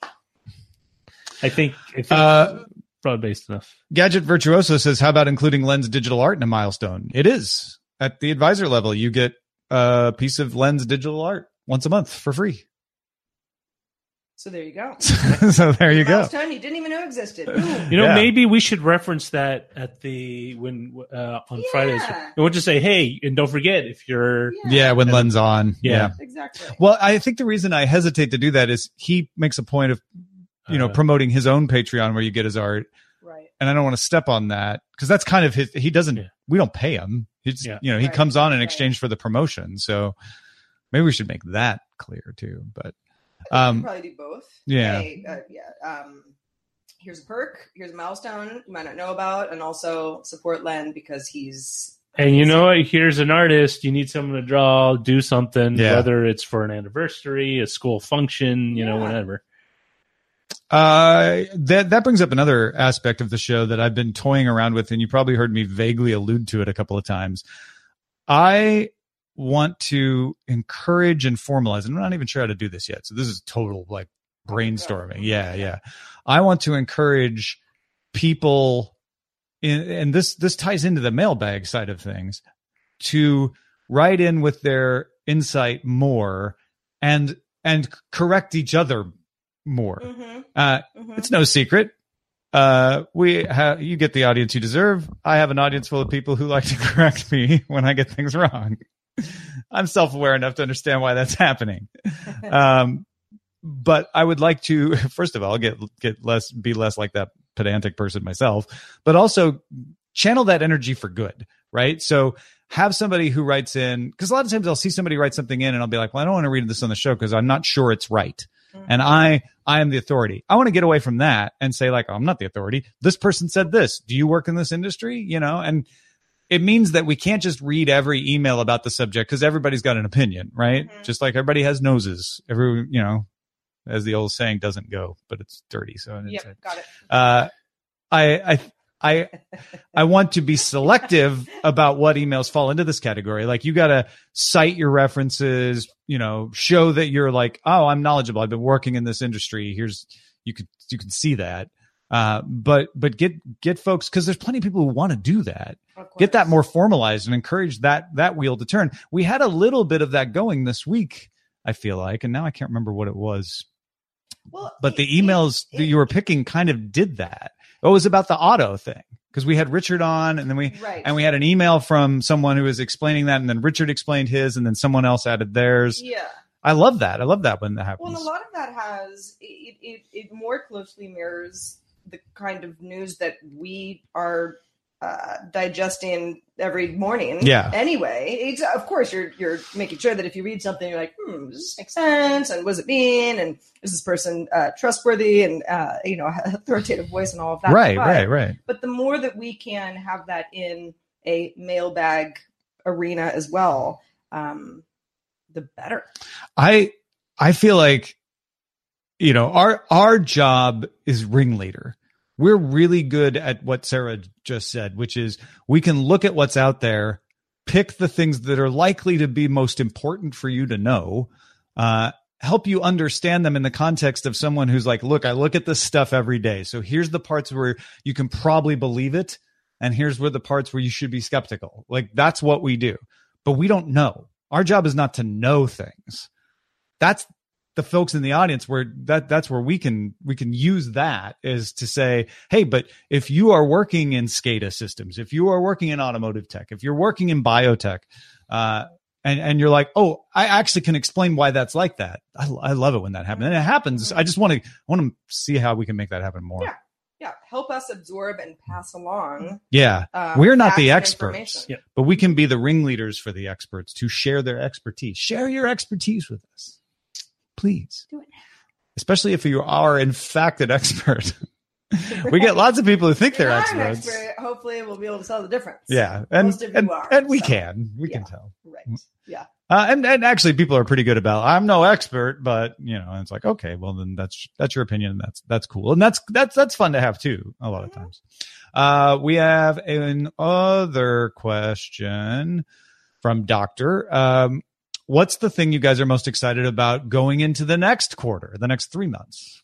I think, I think Uh, broad based enough. Gadget Virtuoso says, how about including Lens digital art in a milestone? It is. At the advisor level, you get a piece of Lens digital art once a month for free. So there you go. So there you go. Milestone you didn't even know existed. Boom. You know, Yeah. maybe we should reference that at the when uh, on Yeah. Fridays. And we'll just say, hey, and don't forget if you're. Yeah, when Lens on. Yeah. Yeah. Exactly. Well, I think the reason I hesitate to do that is he makes a point of, you know, Uh, promoting his own Patreon where you get his art. Right. And I don't want to step on that because that's kind of his, he doesn't, Yeah. we don't pay him. He's, Yeah. you know, he Right, comes on in right. exchange for the promotion. So maybe we should make that clear too. But, Um, um, probably do both. yeah. Hey, uh, yeah. Um, here's a perk. Here's a milestone you might not know about, and also support Len because he's. And you know what? Here's an artist. You need someone to draw, do something, Yeah. whether it's for an anniversary, a school function, you know, Yeah. whatever. Uh, that that brings up another aspect of the show that I've been toying around with, and you probably heard me vaguely allude to it a couple of times. I want to encourage and formalize, and I'm not even sure how to do this yet. So this is total like brainstorming. Yeah, yeah. I want to encourage people in, and this this ties into the mailbag side of things, to write in with their insight more and and correct each other more. Mm-hmm. Uh, Mm-hmm. it's no secret. Uh, we have, you get the audience you deserve. I have an audience full of people who like to correct me when I get things wrong. I'm self-aware enough to understand why that's happening. Um, but I would like to, first of all, get, get less, be less like that pedantic person myself, but also channel that energy for good. Right. So have somebody who writes in, because a lot of times I'll see somebody write something in and I'll be like, well, I don't want to read this on the show because I'm not sure it's right. And I, I am the authority. I want to get away from that and say like, oh, I'm not the authority. This person said this. Do you work in this industry? You know, and it means that we can't just read every email about the subject because everybody's got an opinion, right? Mm-hmm. Just like everybody has noses. Every, you know, as the old saying, doesn't go, but it's dirty. So it's, Yep, got it. uh, I, I, I, I want to be selective about what emails fall into this category. Like you got to cite your references, you know, show that you're like, oh, I'm knowledgeable. I've been working in this industry. Here's, you could, you can see that. Uh, but, but get, get folks, cause there's plenty of people who want to do that. Get that more formalized and encourage that, that wheel to turn. We had a little bit of that going this week, I feel like, and now I can't remember what it was, Well, but it- the emails it- that you were picking kind of did that. It was about the auto thing because we had Richard on and then we, Right. and we had an email from someone who was explaining that. And then Richard explained his and then someone else added theirs. Yeah. I love that. I love that when that happens. Well, and a lot of that has it, it, it more closely mirrors the kind of news that we are uh, digesting every morning. Yeah. Anyway, it's, of course, you're you're making sure that if you read something, you're like, hmm, does this make sense? And what does it mean? And is this person uh, trustworthy? And uh, you know, authoritative voice and all of that. Right, But- right, right. But the more that we can have that in a mailbag arena as well, um, the better. I, I feel like, you know, our, our job is ringleader. We're really good at what Sarah just said, which is we can look at what's out there, pick the things that are likely to be most important for you to know, uh, help you understand them in the context of someone who's like, look, I look at this stuff every day. So here's the parts where you can probably believe it. And here's where the parts where you should be skeptical. Like that's what we do, but we don't know. Our job is not to know things. That's the folks in the audience where that that's where we can, we can use that is to say, hey, but if you are working in SCADA systems, if you are working in automotive tech, if you're working in biotech, uh, And, and you're like, oh, I actually can explain why that's like that. I, I love it when that happens. And it happens. I just want to, I want to see how we can make that happen more. Yeah. Yeah. Help us absorb and pass along. Yeah. Uh, We're not the facts and experts, information. Yeah. but we can be the ringleaders for the experts to share their expertise. Share your expertise with us. Please. Do it. Especially if you are, in fact, an expert. We get lots of people who think If they're you're not an experts. expert, hopefully we'll be able to tell the difference. Yeah. And, Most of you and, are, and we so. can. We Yeah. can tell. Right. Yeah. Uh, and, and actually people are pretty good about, I'm no expert, but you know, it's like, okay, well then that's, that's your opinion. And that's, that's cool. And that's, that's, that's fun to have too, a lot of times. Uh, we have another question from Doctor. Um, what's the thing you guys are most excited about going into the next quarter, the next three months?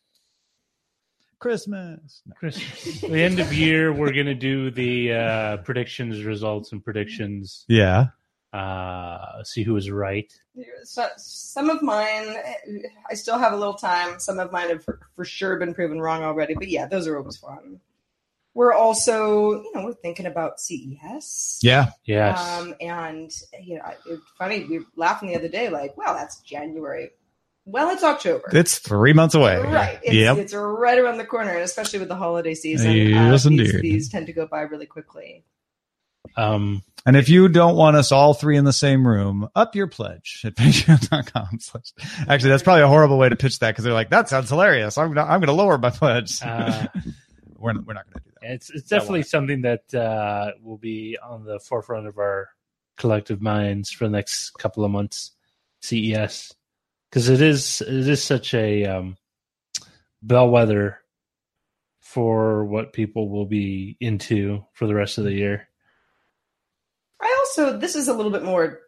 Christmas. No. Christmas. The end of year, we're going to do the uh, predictions, results, and predictions. Yeah. Uh, see who was right. So, some of mine, I still have a little time. Some of mine have for, for sure been proven wrong already. But yeah, those are always fun. We're also, you know, we're thinking about C E S. Yeah. Yes. Um, and, you know, it's funny, we were laughing the other day, like, well, that's January. Well, it's October. It's three months away. Right. It's, Yep. it's right around the corner, and especially with the holiday season. Yes, uh, these, indeed. these tend to go by really quickly. Um, And if you don't want us all three in the same room, up your pledge at patreon dot com. Actually, that's probably a horrible way to pitch that because they're like, that sounds hilarious. I'm gonna, I'm going to lower my pledge. uh, we're, we're not going to do that. it's it's definitely something that uh, will be on the forefront of our collective minds for the next couple of months. C E S, because it is it is such a um, bellwether for what people will be into for the rest of the year. I also, this is a little bit more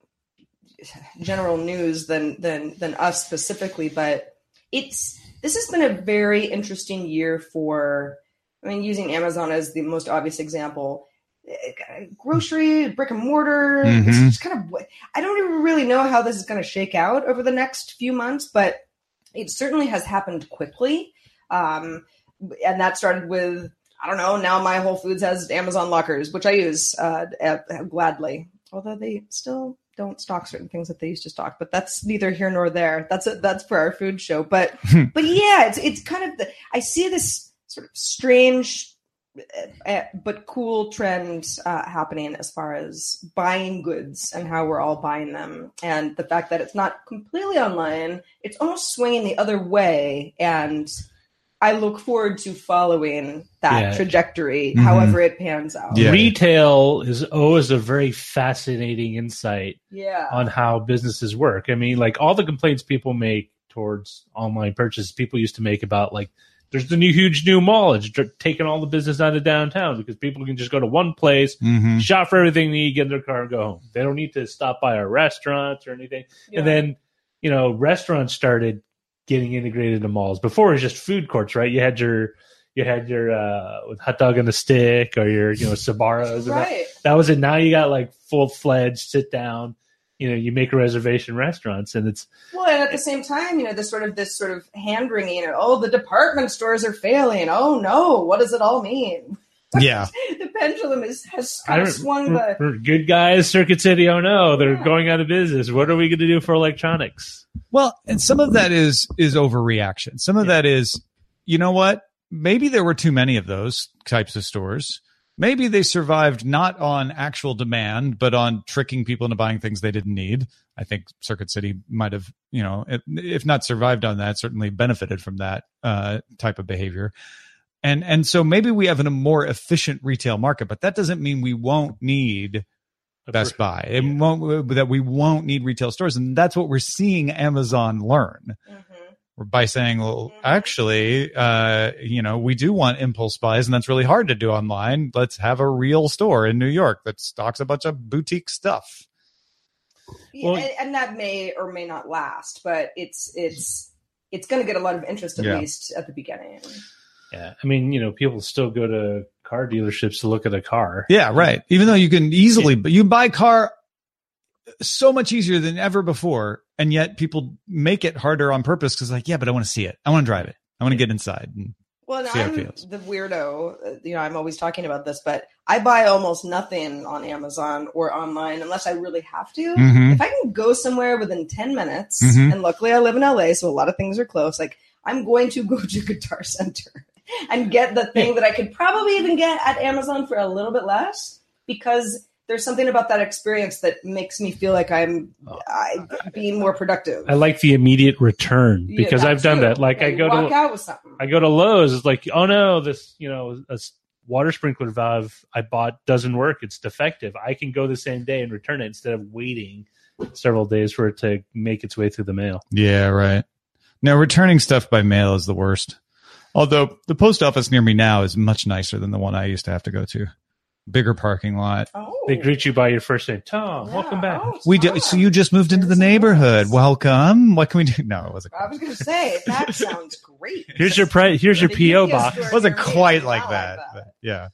general news than than than us specifically, but it's this has been a very interesting year for, I mean, using Amazon as the most obvious example, grocery, brick and mortar. Mhm. It's just kind of, I don't even really know how this is going to shake out over the next few months, but it certainly has happened quickly. Um, and that started with, I don't know, now my Whole Foods has Amazon lockers, which I use uh, at, gladly, although they still don't stock certain things that they used to stock, but that's neither here nor there. That's a, that's for our food show. But, but yeah, it's, it's kind of the, I see this sort of strange, uh, but cool trend uh, happening as far as buying goods and how we're all buying them. And the fact that it's not completely online, it's almost swinging the other way. And I look forward to following that Yeah. trajectory, Mhm. however it pans out. Yeah. Retail is always a very fascinating insight Yeah. on how businesses work. I mean, like all the complaints people make towards online purchases, people used to make about like, there's the new huge new mall. It's dr- taking all the business out of downtown because people can just go to one place, Mhm. shop for everything they need, get in their car and go home. They don't need to stop by a restaurant or anything. Yeah. And then, you know, restaurants started getting integrated into malls. Before it was just food courts, right? You had your you had your uh, hot dog on a stick or your, you know, Sbarros. and that. Right. That was it. Now you got like full fledged sit down. You know, you make a reservation restaurants, and it's Well, and at the same time, you know, this sort of this sort of hand wringing. Oh, the department stores are failing. Oh no, what does it all mean? Yeah. The pendulum is has I kind of don't- swung the. r- r- good guys, Circuit City. Oh no, they're Yeah. going out of business. What are we going to do for electronics? Well, and some of that is is overreaction. Some of that is, you know what? Maybe there were too many of those types of stores. Maybe they survived not on actual demand, but on tricking people into buying things they didn't need. I think Circuit City might have, you know, if, if not survived on that, certainly benefited from that uh, type of behavior. And and so maybe we have a more efficient retail market, but that doesn't mean we won't need Best Buy. It won't, that we won't need retail stores. And that's what we're seeing Amazon learn Mhm. by saying, well, Mhm. actually, uh, you know, we do want impulse buys, and that's really hard to do online. Let's have a real store in New York that stocks a bunch of boutique stuff. Yeah, Well- and, and that may or may not last, but it's it's it's going to get a lot of interest at Yeah. least at the beginning. Yeah, I mean, you know, people still go to car dealerships to look at a car. Yeah, right. Even though you can easily, but you buy a car so much easier than ever before, and yet people make it harder on purpose because, like, yeah, but I want to see it. I want to drive it. I want to get inside. And Well, and See how it I'm feels. the weirdo. uh, You know, I'm always talking about this, but I buy almost nothing on Amazon or online unless I really have to. Mhm. If I can go somewhere within ten minutes, Mhm. and luckily I live in L A, so a lot of things are close, like I'm going to go to Guitar Center and get the thing that I could probably even get at Amazon for a little bit less, because there's something about that experience that makes me feel like I'm I, being more productive. I like the immediate return because Yeah, I've done too. that. Like Yeah, I you go walk to out with something. I go to Lowe's. It's like, oh no, this you know a s- water sprinkler valve I bought doesn't work. It's defective. I can go the same day and return it instead of waiting several days for it to make its way through the mail. Yeah, right. Now, returning stuff by mail is the worst. Although the post office near me now is much nicer than the one I used to have to go to. Bigger parking lot. Oh. They greet you by your first name, Tom. Yeah. Welcome back. Oh, We fun. did. So you just moved into the That's neighborhood. nice. Welcome. What can we do? No, it wasn't. I was going to say, that sounds great. Here's your pri- Here's your The P O U P S box. store It wasn't near me quite is like not that. that. But yeah.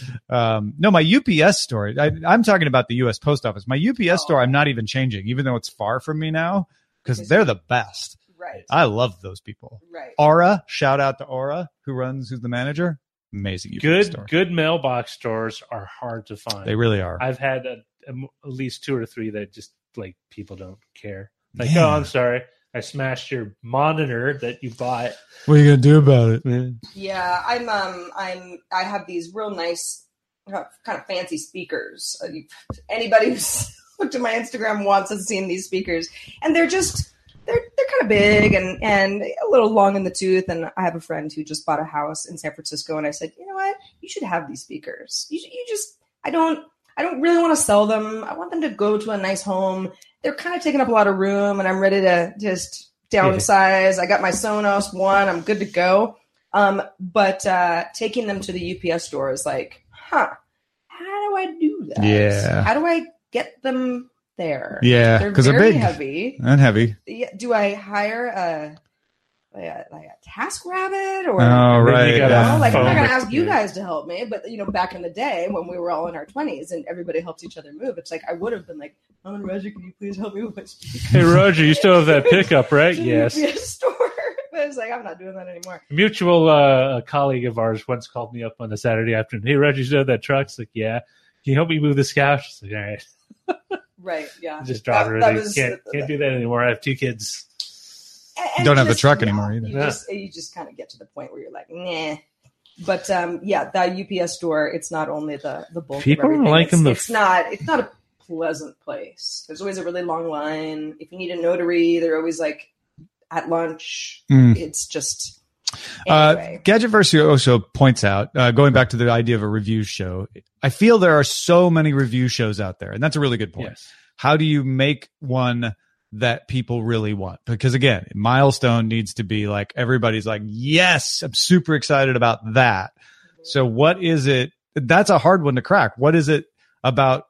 Um, no, my U P S store. I, I'm talking about the U S Post Office. My U P S Oh. store, I'm not even changing, even though it's far from me now, because Is they're it- the best. Right. I love those people. Right. Aura, shout out to Aura, who runs, who's the manager. Amazing U P S Good store. good mailbox stores are hard to find. They really are. I've had a, a, at least two or three that just like people don't care. Like, Yeah. oh, I'm sorry, I smashed your monitor that you bought. What are you gonna do about it? Yeah, I'm. Um, I'm. I have these real nice, uh, kind of fancy speakers. Uh, you- Anybody who's looked at my Instagram once has seen these speakers, and they're just they're they're kind of big and and a little long in the tooth. And I have a friend who just bought a house in San Francisco, and I said, you know what, you should have these speakers. You you just I don't I don't really want to sell them. I want them to go to a nice home. They're kind of taking up a lot of room, and I'm ready to just downsize. I got my Sonos one. I'm good to go. Um, but uh, taking them to the U P S store is like, huh, how do I do that? Yeah. How do I get them there? Yeah, They're 'cause they're very big. heavy. And heavy. Yeah, do I hire a like a, like a task rabbit or Oh, right. you got you a know, like I'm not phone gonna with ask you you. guys to help me, but you know, back in the day when we were all in our twenties and everybody helped each other move, it's like I would have been like, "Oh, and Roger, can you please help me with my speaker?" Hey, Roger, you still have that pickup, right? To the Yes. U P S store. But it's like I'm not doing that anymore. A mutual uh, a colleague of ours once called me up on a Saturday afternoon. Hey, Roger, you still have that truck? It's like, yeah. Can you help me move this couch? It's like, all right. Right? Yeah. Just drop That- it. that They was- can't can't do that anymore. I have two kids. And- and Don't have the just- truck yeah, anymore either. You Yeah. just you just kind of get to the point where you're like, nah. But um, yeah, that U P S store, it's not only the the bulk. People of are everything. liking it's, the- it's not it's not a pleasant place. There's always a really long line. If you need a notary, they're always like at lunch. Mm. It's just Uh, anyway. Gadgetversity also points out, uh, going back to the idea of a review show, I feel there are so many review shows out there, and that's a really good point. Yes. How do you make one that people really want? Because again, milestone needs to be like everybody's like, yes, I'm super excited about that. So what is it? That's a hard one to crack. What is it about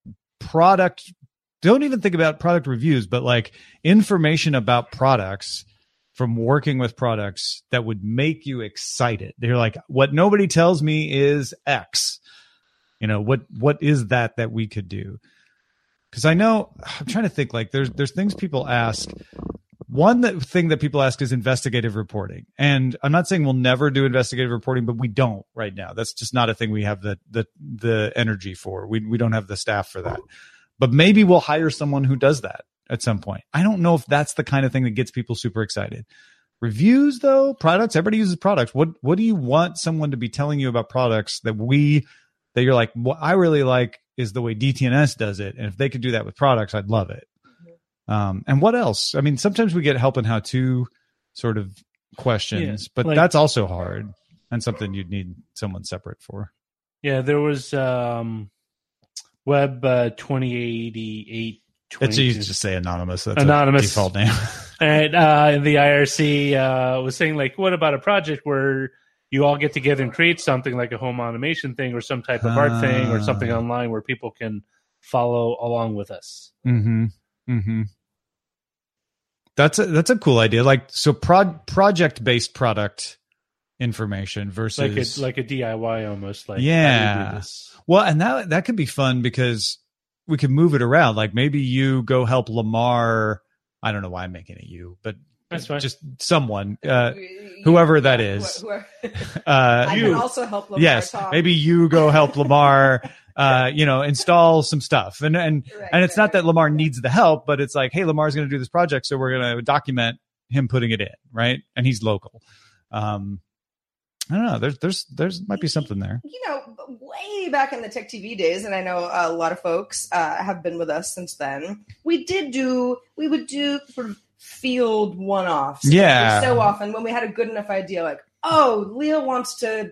product? Don't even think about product reviews, but like information about products from working with products that would make you excited. They're like, what nobody tells me is X. You know, what what is that that we could do? Because I know, I'm trying to think, like there's there's things people ask. One that, thing that people ask is investigative reporting. And I'm not saying we'll never do investigative reporting, but we don't right now. That's just not a thing we have the the the energy for. We we don't have the staff for that. But maybe we'll hire someone who does that at some point. I don't know if that's the kind of thing that gets people super excited. Reviews, though, products, everybody uses products. What what do you want someone to be telling you about products that we that you're like, what I really like is the way D T N S does it. And if they could do that with products, I'd love it. Um, and what else? I mean, sometimes we get help and how to sort of questions, Yeah, but like- that's also hard and something you'd need someone separate for. Yeah, there was um, Web uh, twenty eighty-eight. It's easy to just say anonymous. That's Anonymous. a default name. And uh, the I R C uh, was saying, like, what about a project where you all get together and create something like a home automation thing or some type of art thing or something Ah. online where people can follow along with us? Mm-hmm. Mm-hmm. That's a that's a cool idea. Like so, prod project based product information versus Like a, like a D I Y almost. Like, how do you Yeah. do this? well, and that that could be fun because we could move it around. Like maybe you go help Lamar. I don't know why I'm making it you, but That's fine. Just someone, uh, whoever that is. Whoever. Uh, I can also help Lamar. yes, Tom. maybe you go help Lamar. Uh, you know, install some stuff, and and Right, and it's right, not that right. Lamar needs the help, but it's like, hey, Lamar's going to do this project, so we're going to document him putting it in, right? And he's local. Um, I don't know. There's there's there's might be something there. You know, way back in the Tech T V days, and I know a lot of folks uh, have been with us since then. We did do, we would do sort of field one-offs. Yeah. So often when we had a good enough idea, like, oh, Leo wants to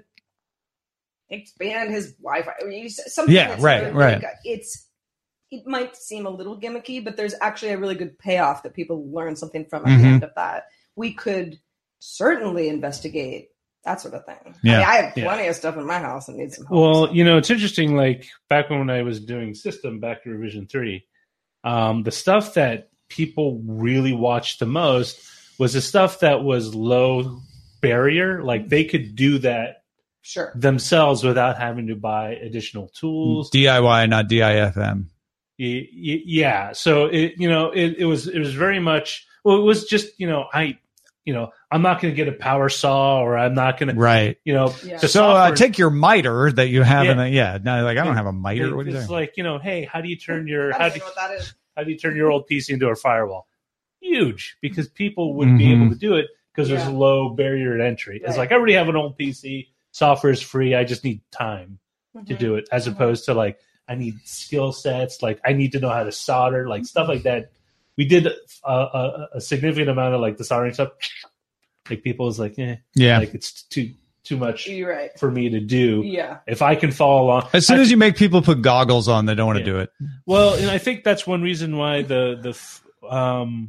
expand his Wi-Fi. I mean, something Yeah, that's right, really, right. really good. It's it might seem a little gimmicky, but there's actually a really good payoff that people learn something from at Mhm. the end of that. We could certainly investigate that sort of thing. Yeah. I, mean, I have Yeah. plenty of stuff in my house that needs some help. Well, so. you know, it's interesting. Like back when I was doing system back to revision three, um, the stuff that people really watched the most was the stuff that was low barrier. Like they could do that Sure. themselves without having to buy additional tools. D I Y, not D I F M. Y- y- Yeah. So it, you know, it, it was, it was very much, well, it was just, you know, I, you know, I'm not going to get a power saw or I'm not going to, Right. you know, Yeah. the So uh, software- take your miter that you have in Yeah. a, yeah. No, like I don't have a miter. What are you it's saying? like, you know, hey, how do you turn your, I how don't do know you, what that is. how do you turn your old P C into a firewall? Huge, because people would be Mhm. able to do it because there's Yeah. a low barrier to entry. It's Right. like I already have an old P C, software is free. I just need time to Mhm. do it, as Mhm. opposed to like I need skill sets, like I need to know how to solder, like stuff like that. We did a, a, a significant amount of like the soldering stuff. Like people is like, eh, Yeah. like it's too too much You're right. for me to do. Yeah. If I can follow along, As soon I as you make people put goggles on, they don't want to Yeah. do it. Well, and I think that's one reason why the the f- um,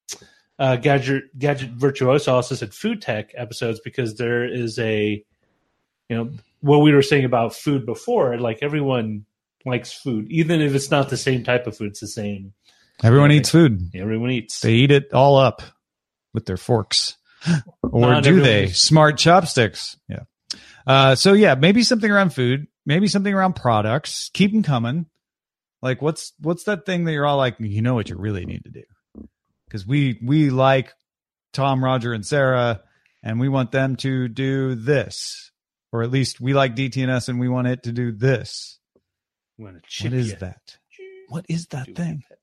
uh, gadget gadget virtuoso also said food tech episodes, because there is a, you know, what we were saying about food before. Like everyone likes food, even if it's not the same type of food. It's the same. Everyone Yeah, eats food. Everyone eats. They eat it all up with their forks. Or Not do everyone they? is- Smart chopsticks. Yeah. Uh, so yeah, maybe something around food, maybe something around products. Keep them coming. Like what's what's that thing that you're all like, you know what you really need to do? Because we we like Tom, Roger, and Sarah, and we want them to do this, or at least we like D T N S and we want it to do this. I'm gonna chip What is you. that? What is that Do thing? it.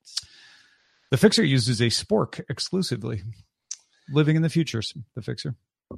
The Fixer uses a spork exclusively. Living in the future, the Fixer.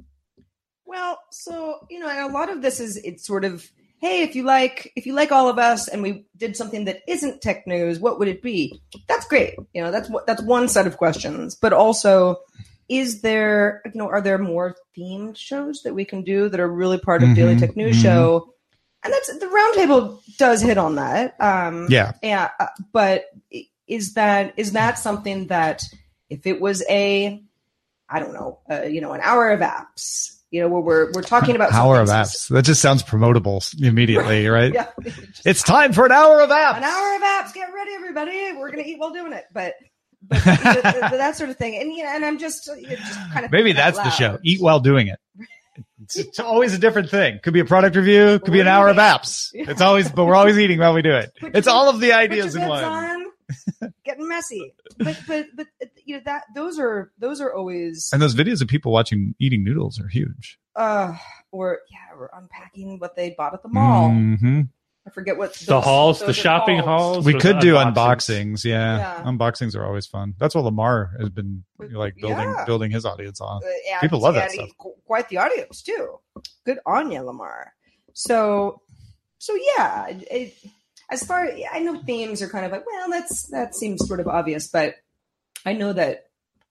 Well, so you know, and a lot of this is it's sort of, hey, if you like, if you like all of us, and we did something that isn't tech news, what would it be? That's great. You know, that's what that's one set of questions. But also, is there, you know, are there more themed shows that we can do that are really part of Mhm, Daily Tech News mhm. Show? And that's the Roundtable does hit on that. Um, Yeah. Yeah. uh, But is that is that something that if it was a, I don't know, uh, you know, an hour of apps, you know, where we're we're talking about Hour of something apps. That just sounds promotable immediately, right? Yeah. It's time for an hour of apps. An hour of apps. Get ready, everybody. We're gonna eat while doing it. But, but the, the, the, that sort of thing. And you know, and I'm just, you know, just kind of Maybe thinking out that's the show. loud. Eat while doing it. It's, it's always a different thing. Could be a product review. Could be an hour of apps. It's always, but we're always eating while we do it. Put It's your- all of the Put ideas your in bets one. on. Getting messy. But but but you know that those are those are always And those videos of people watching eating noodles are huge. uh or yeah, or unpacking what they bought at the mall. hmm I forget what The those- halls, the those are shopping called. halls. We or could the do unboxings. unboxings. Yeah. Yeah. Unboxings are always fun. That's what Lamar has been like building, Yeah. building his audience on. Uh, and- People love that and he- stuff. Quite the audience too. Good on you, Lamar. So, so yeah. It, as far I know, themes are kind of like, well, that's that seems sort of obvious, but I know that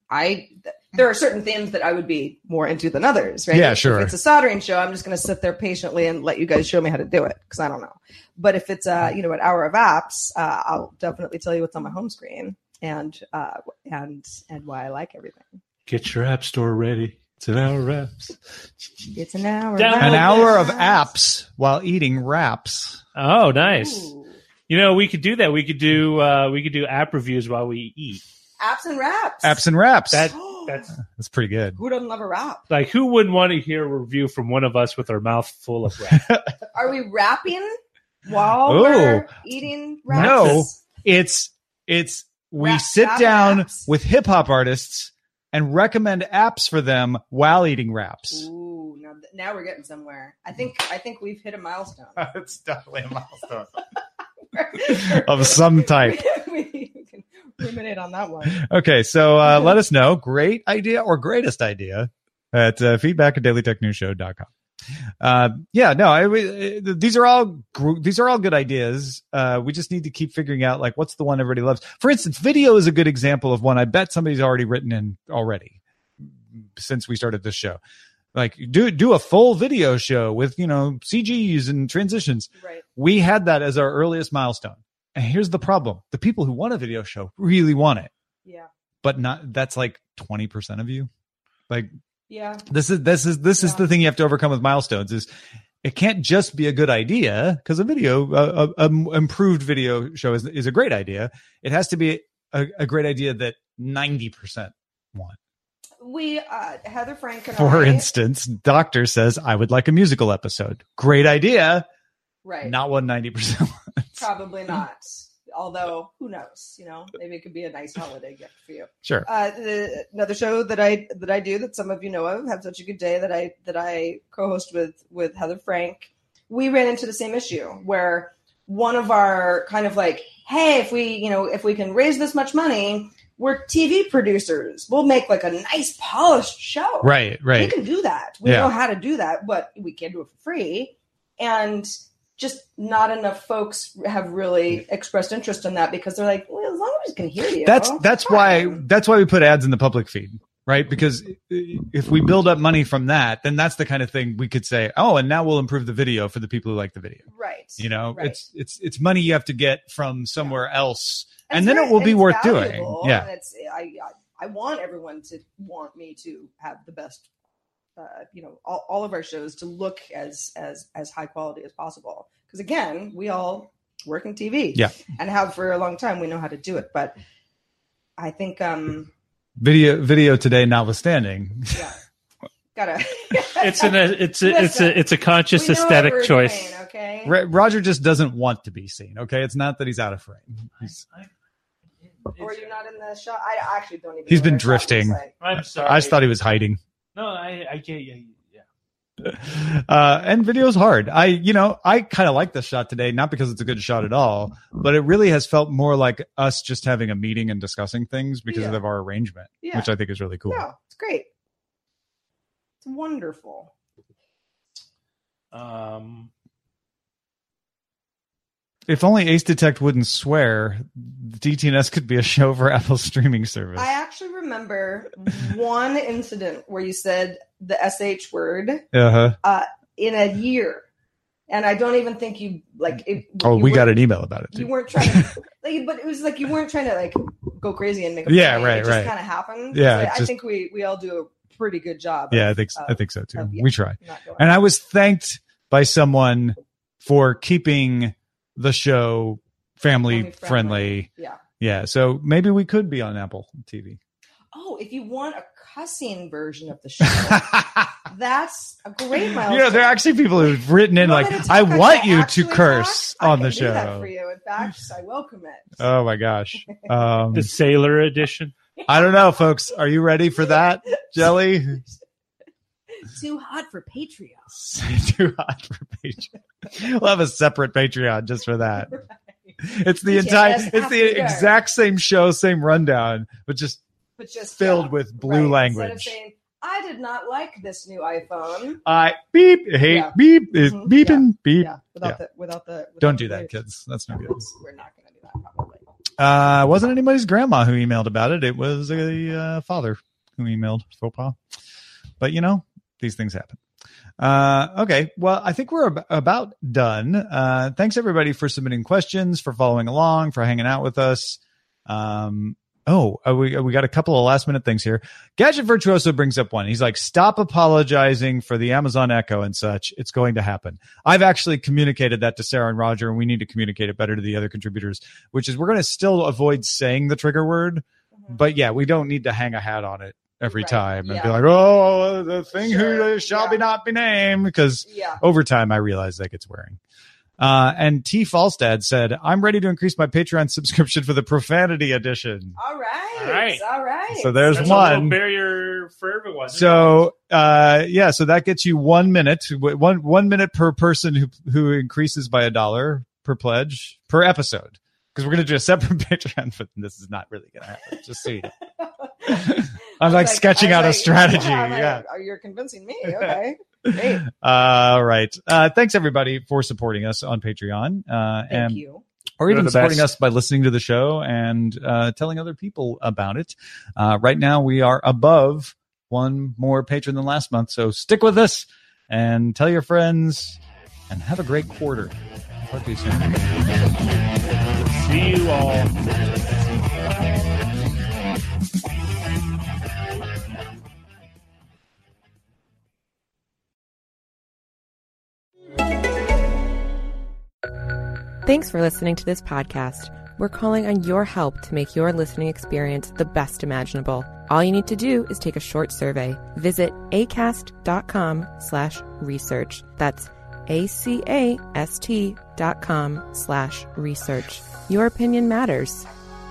I there are certain themes that I would be more into than others, right? Yeah, If- sure. If it's a soldering show, I'm just going to sit there patiently and let you guys show me how to do it because I don't know. But if it's a you know an hour of apps, uh, I'll definitely tell you what's on my home screen and uh, and and why I like everything. Get your app store ready. It's an hour of apps. It's an hour. Down- of An Oh, hour of apps. apps while eating wraps. Oh, nice. Ooh. You know, we could do that. We could do uh, we could do app reviews while we eat. Apps and wraps. Apps and wraps. That that's That's pretty good. Who doesn't love a wrap? like who wouldn't want to hear a review from one of us with our mouth full of wrap? Are we rapping while Ooh. we're eating wraps? No, it's it's we Rap- sit rap down raps. with hip hop artists and recommend apps for them while eating wraps. Ooh, now, now we're getting somewhere. I think I think we've hit a milestone. It's definitely a milestone of some type. we, we can ruminate on that one. Okay, so uh, let us know. Great idea or greatest idea at uh, feedback at daily tech news show dot com. Uh, yeah, no, I, I, these are all gr- these are all good ideas. Uh, we just need to keep figuring out like what's the one everybody loves. For instance, video is a good example of one I bet somebody's already written in already since we started this show. Like do do a full video show with, you know, C Gs and transitions. Right. We had that as our earliest milestone. And here's the problem. The people who want a video show really want it. Yeah. But not that's like twenty percent of you. Like Yeah. This is this is this yeah. is the thing you have to overcome with milestones is it can't just be a good idea because a video a, a, a improved video show is is a great idea. It has to be a, a great idea that ninety percent want. We uh, Heather Frank and For I, instance, Doctor says I would like a musical episode. Great idea. Right. Not what ninety percent wants. Probably not. Although, who knows? You know, maybe it could be a nice holiday gift for you. Sure. Uh, the, another show that I that I do that some of you know of, Have Such a Good Day, that I that I co-host with with Heather Frank. We ran into the same issue where one of our kind of like, hey, if we you know if we can raise this much money, we're T V producers. We'll make like a nice polished show. Right. Right. We can do that. We Yeah. know how to do that, but we can't do it for free. And just not enough folks have really expressed interest in that because they're like, well, as long as we can hear you. That's that's fine. why that's why we put ads in the public feed, right? Because if we build up money from that, then that's the kind of thing we could say, oh, and now we'll improve the video for the people who like the video. Right. You know, right. it's it's it's money you have to get from somewhere yeah. else, and, and then very, it will be it's worth valuable, doing. Yeah. And it's I, I I want everyone to want me to have the best. Uh, you know, all, all of our shows to look as as as high quality as possible. Because again, we all work in T V, yeah, and have for a long time. We know how to do it, but I think um, video video today, notwithstanding, yeah, gotta. it's an it's a, it's a it's a conscious we know aesthetic what we're choice. doing, okay, Roger just doesn't want to be seen. Okay, it's not that he's out of frame. He's, or you're not in the shot. I actually don't even. He's know been what our shot drifting. looks like. I'm sorry. I just thought he was hiding. No, I I can't. Yeah, yeah. Uh, and video's hard. I, you know, I kind of like this shot today, not because it's a good shot at all, but it really has felt more like us just having a meeting and discussing things because Yeah. of our arrangement, Yeah. which I think is really cool. No, it's great. It's wonderful. Um, If only Ace Detect wouldn't swear, D T N S could be a show for Apple's streaming service. I actually remember one incident where you said the S H word uh-huh. uh, in a year. And I don't even think you like it. Oh, you we got weren't- an email about it. You Too. weren't trying to, like, but it was like you weren't trying to like go crazy and make a Yeah, point. right, It just right. kind of happened. Yeah, So it I, I just- think we we all do a pretty good job. Yeah, of, I think I of- think so too. of, yeah, we try. not going- And I was thanked by someone for keeping the show family Family friendly. friendly. Yeah. Yeah, so maybe we could be on Apple T V. Oh, if you want a cussing version of the show, that's a great milestone. You know, there are actually people who've written in You like, want me to I talk? want Can you to actually curse talk? I on can the do that show. for you. In fact, I welcome it. Oh my gosh. Um, the Sailor Edition. I don't know, folks. Are you ready for that, Jelly? Too hot for Patreon. Too hot for Patreon. We'll have a separate Patreon just for that. It's the Yes, entire, after it's the dark. exact same show, same rundown, but just But just filled yeah, with blue right. Instead of language. saying, I did not like this new iPhone. I beep, hey, Yeah. beep, is Mhm. beeping, beep. Yeah, without Yeah. the without the without Don't the do that, lyrics. kids. That's no good. We're not going to do that probably. Uh, wasn't anybody's grandma who emailed about it. It was a uh, father who emailed faux pas. But you know, these things happen. Uh, okay. Well, I think we're ab- about done. Uh, thanks everybody for submitting questions, for following along, for hanging out with us. Um, oh, uh, we, we got a couple of last minute things here. Gadget Virtuoso brings up one. He's like, stop apologizing for the Amazon Echo and such. It's going to happen. I've actually communicated that to Sarah and Roger, and we need to communicate it better to the other contributors, which is we're going to still avoid saying the trigger word. Mm-hmm. But yeah, we don't need to hang a hat on it every Right, time and yeah. be like, oh, the thing Sure, who shall yeah. be not be named, because Yeah. over time I realize that gets wearing. Uh, and T. Falstad said, I'm ready to increase my Patreon subscription for the profanity edition. All right. All right. All right. So there's That's one. a little barrier for everyone. So, uh, yeah, so that gets you one minute, one, one minute per person who, who increases by a dollar per pledge per episode. Because we're going to do a separate Patreon, but this is not really going to happen. Just so you know. I'm like, like sketching out like, a strategy. Yeah. yeah. Like, oh, you're convincing me. Okay. Great. All right. Uh, thanks everybody for supporting us on Patreon. Uh, Thank and, you. Or even supporting best. us by listening to the show and uh, telling other people about it. Uh, right now we are above one more patron than last month. So stick with us and tell your friends and have a great quarter. Talk to you soon. See you all. Thanks for listening to this podcast. We're calling on your help to make your listening experience the best imaginable. All you need to do is take a short survey. Visit acast.com slash research. That's A-C-A-S-T dot com slash research. Your opinion matters.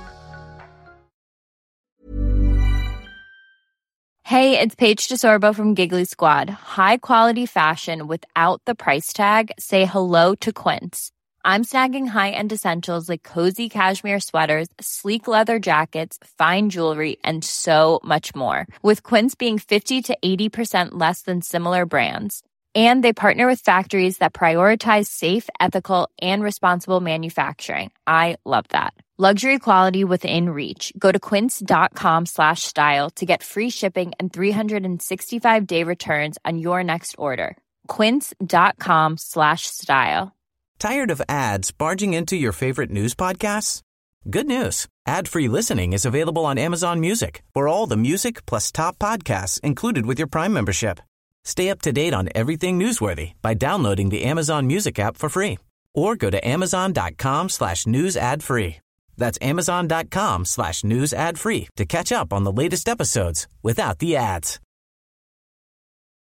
Hey, it's Paige DeSorbo from Giggly Squad. High quality fashion without the price tag. Say hello to Quince. I'm snagging high-end essentials like cozy cashmere sweaters, sleek leather jackets, fine jewelry, and so much more. With Quince being fifty to eighty percent less than similar brands. And they partner with factories that prioritize safe, ethical, and responsible manufacturing. I love that. Luxury quality within reach. Go to quince.com slash style to get free shipping and three sixty-five day returns on your next order. Quince.com slash style. Tired of ads barging into your favorite news podcasts? Good news. Ad-free listening is available on Amazon Music for all the music plus top podcasts included with your Prime membership. Stay up to date on everything newsworthy by downloading the Amazon Music app for free or go to amazon.com slash news ad free. That's amazon.com slash news ad free to catch up on the latest episodes without the ads.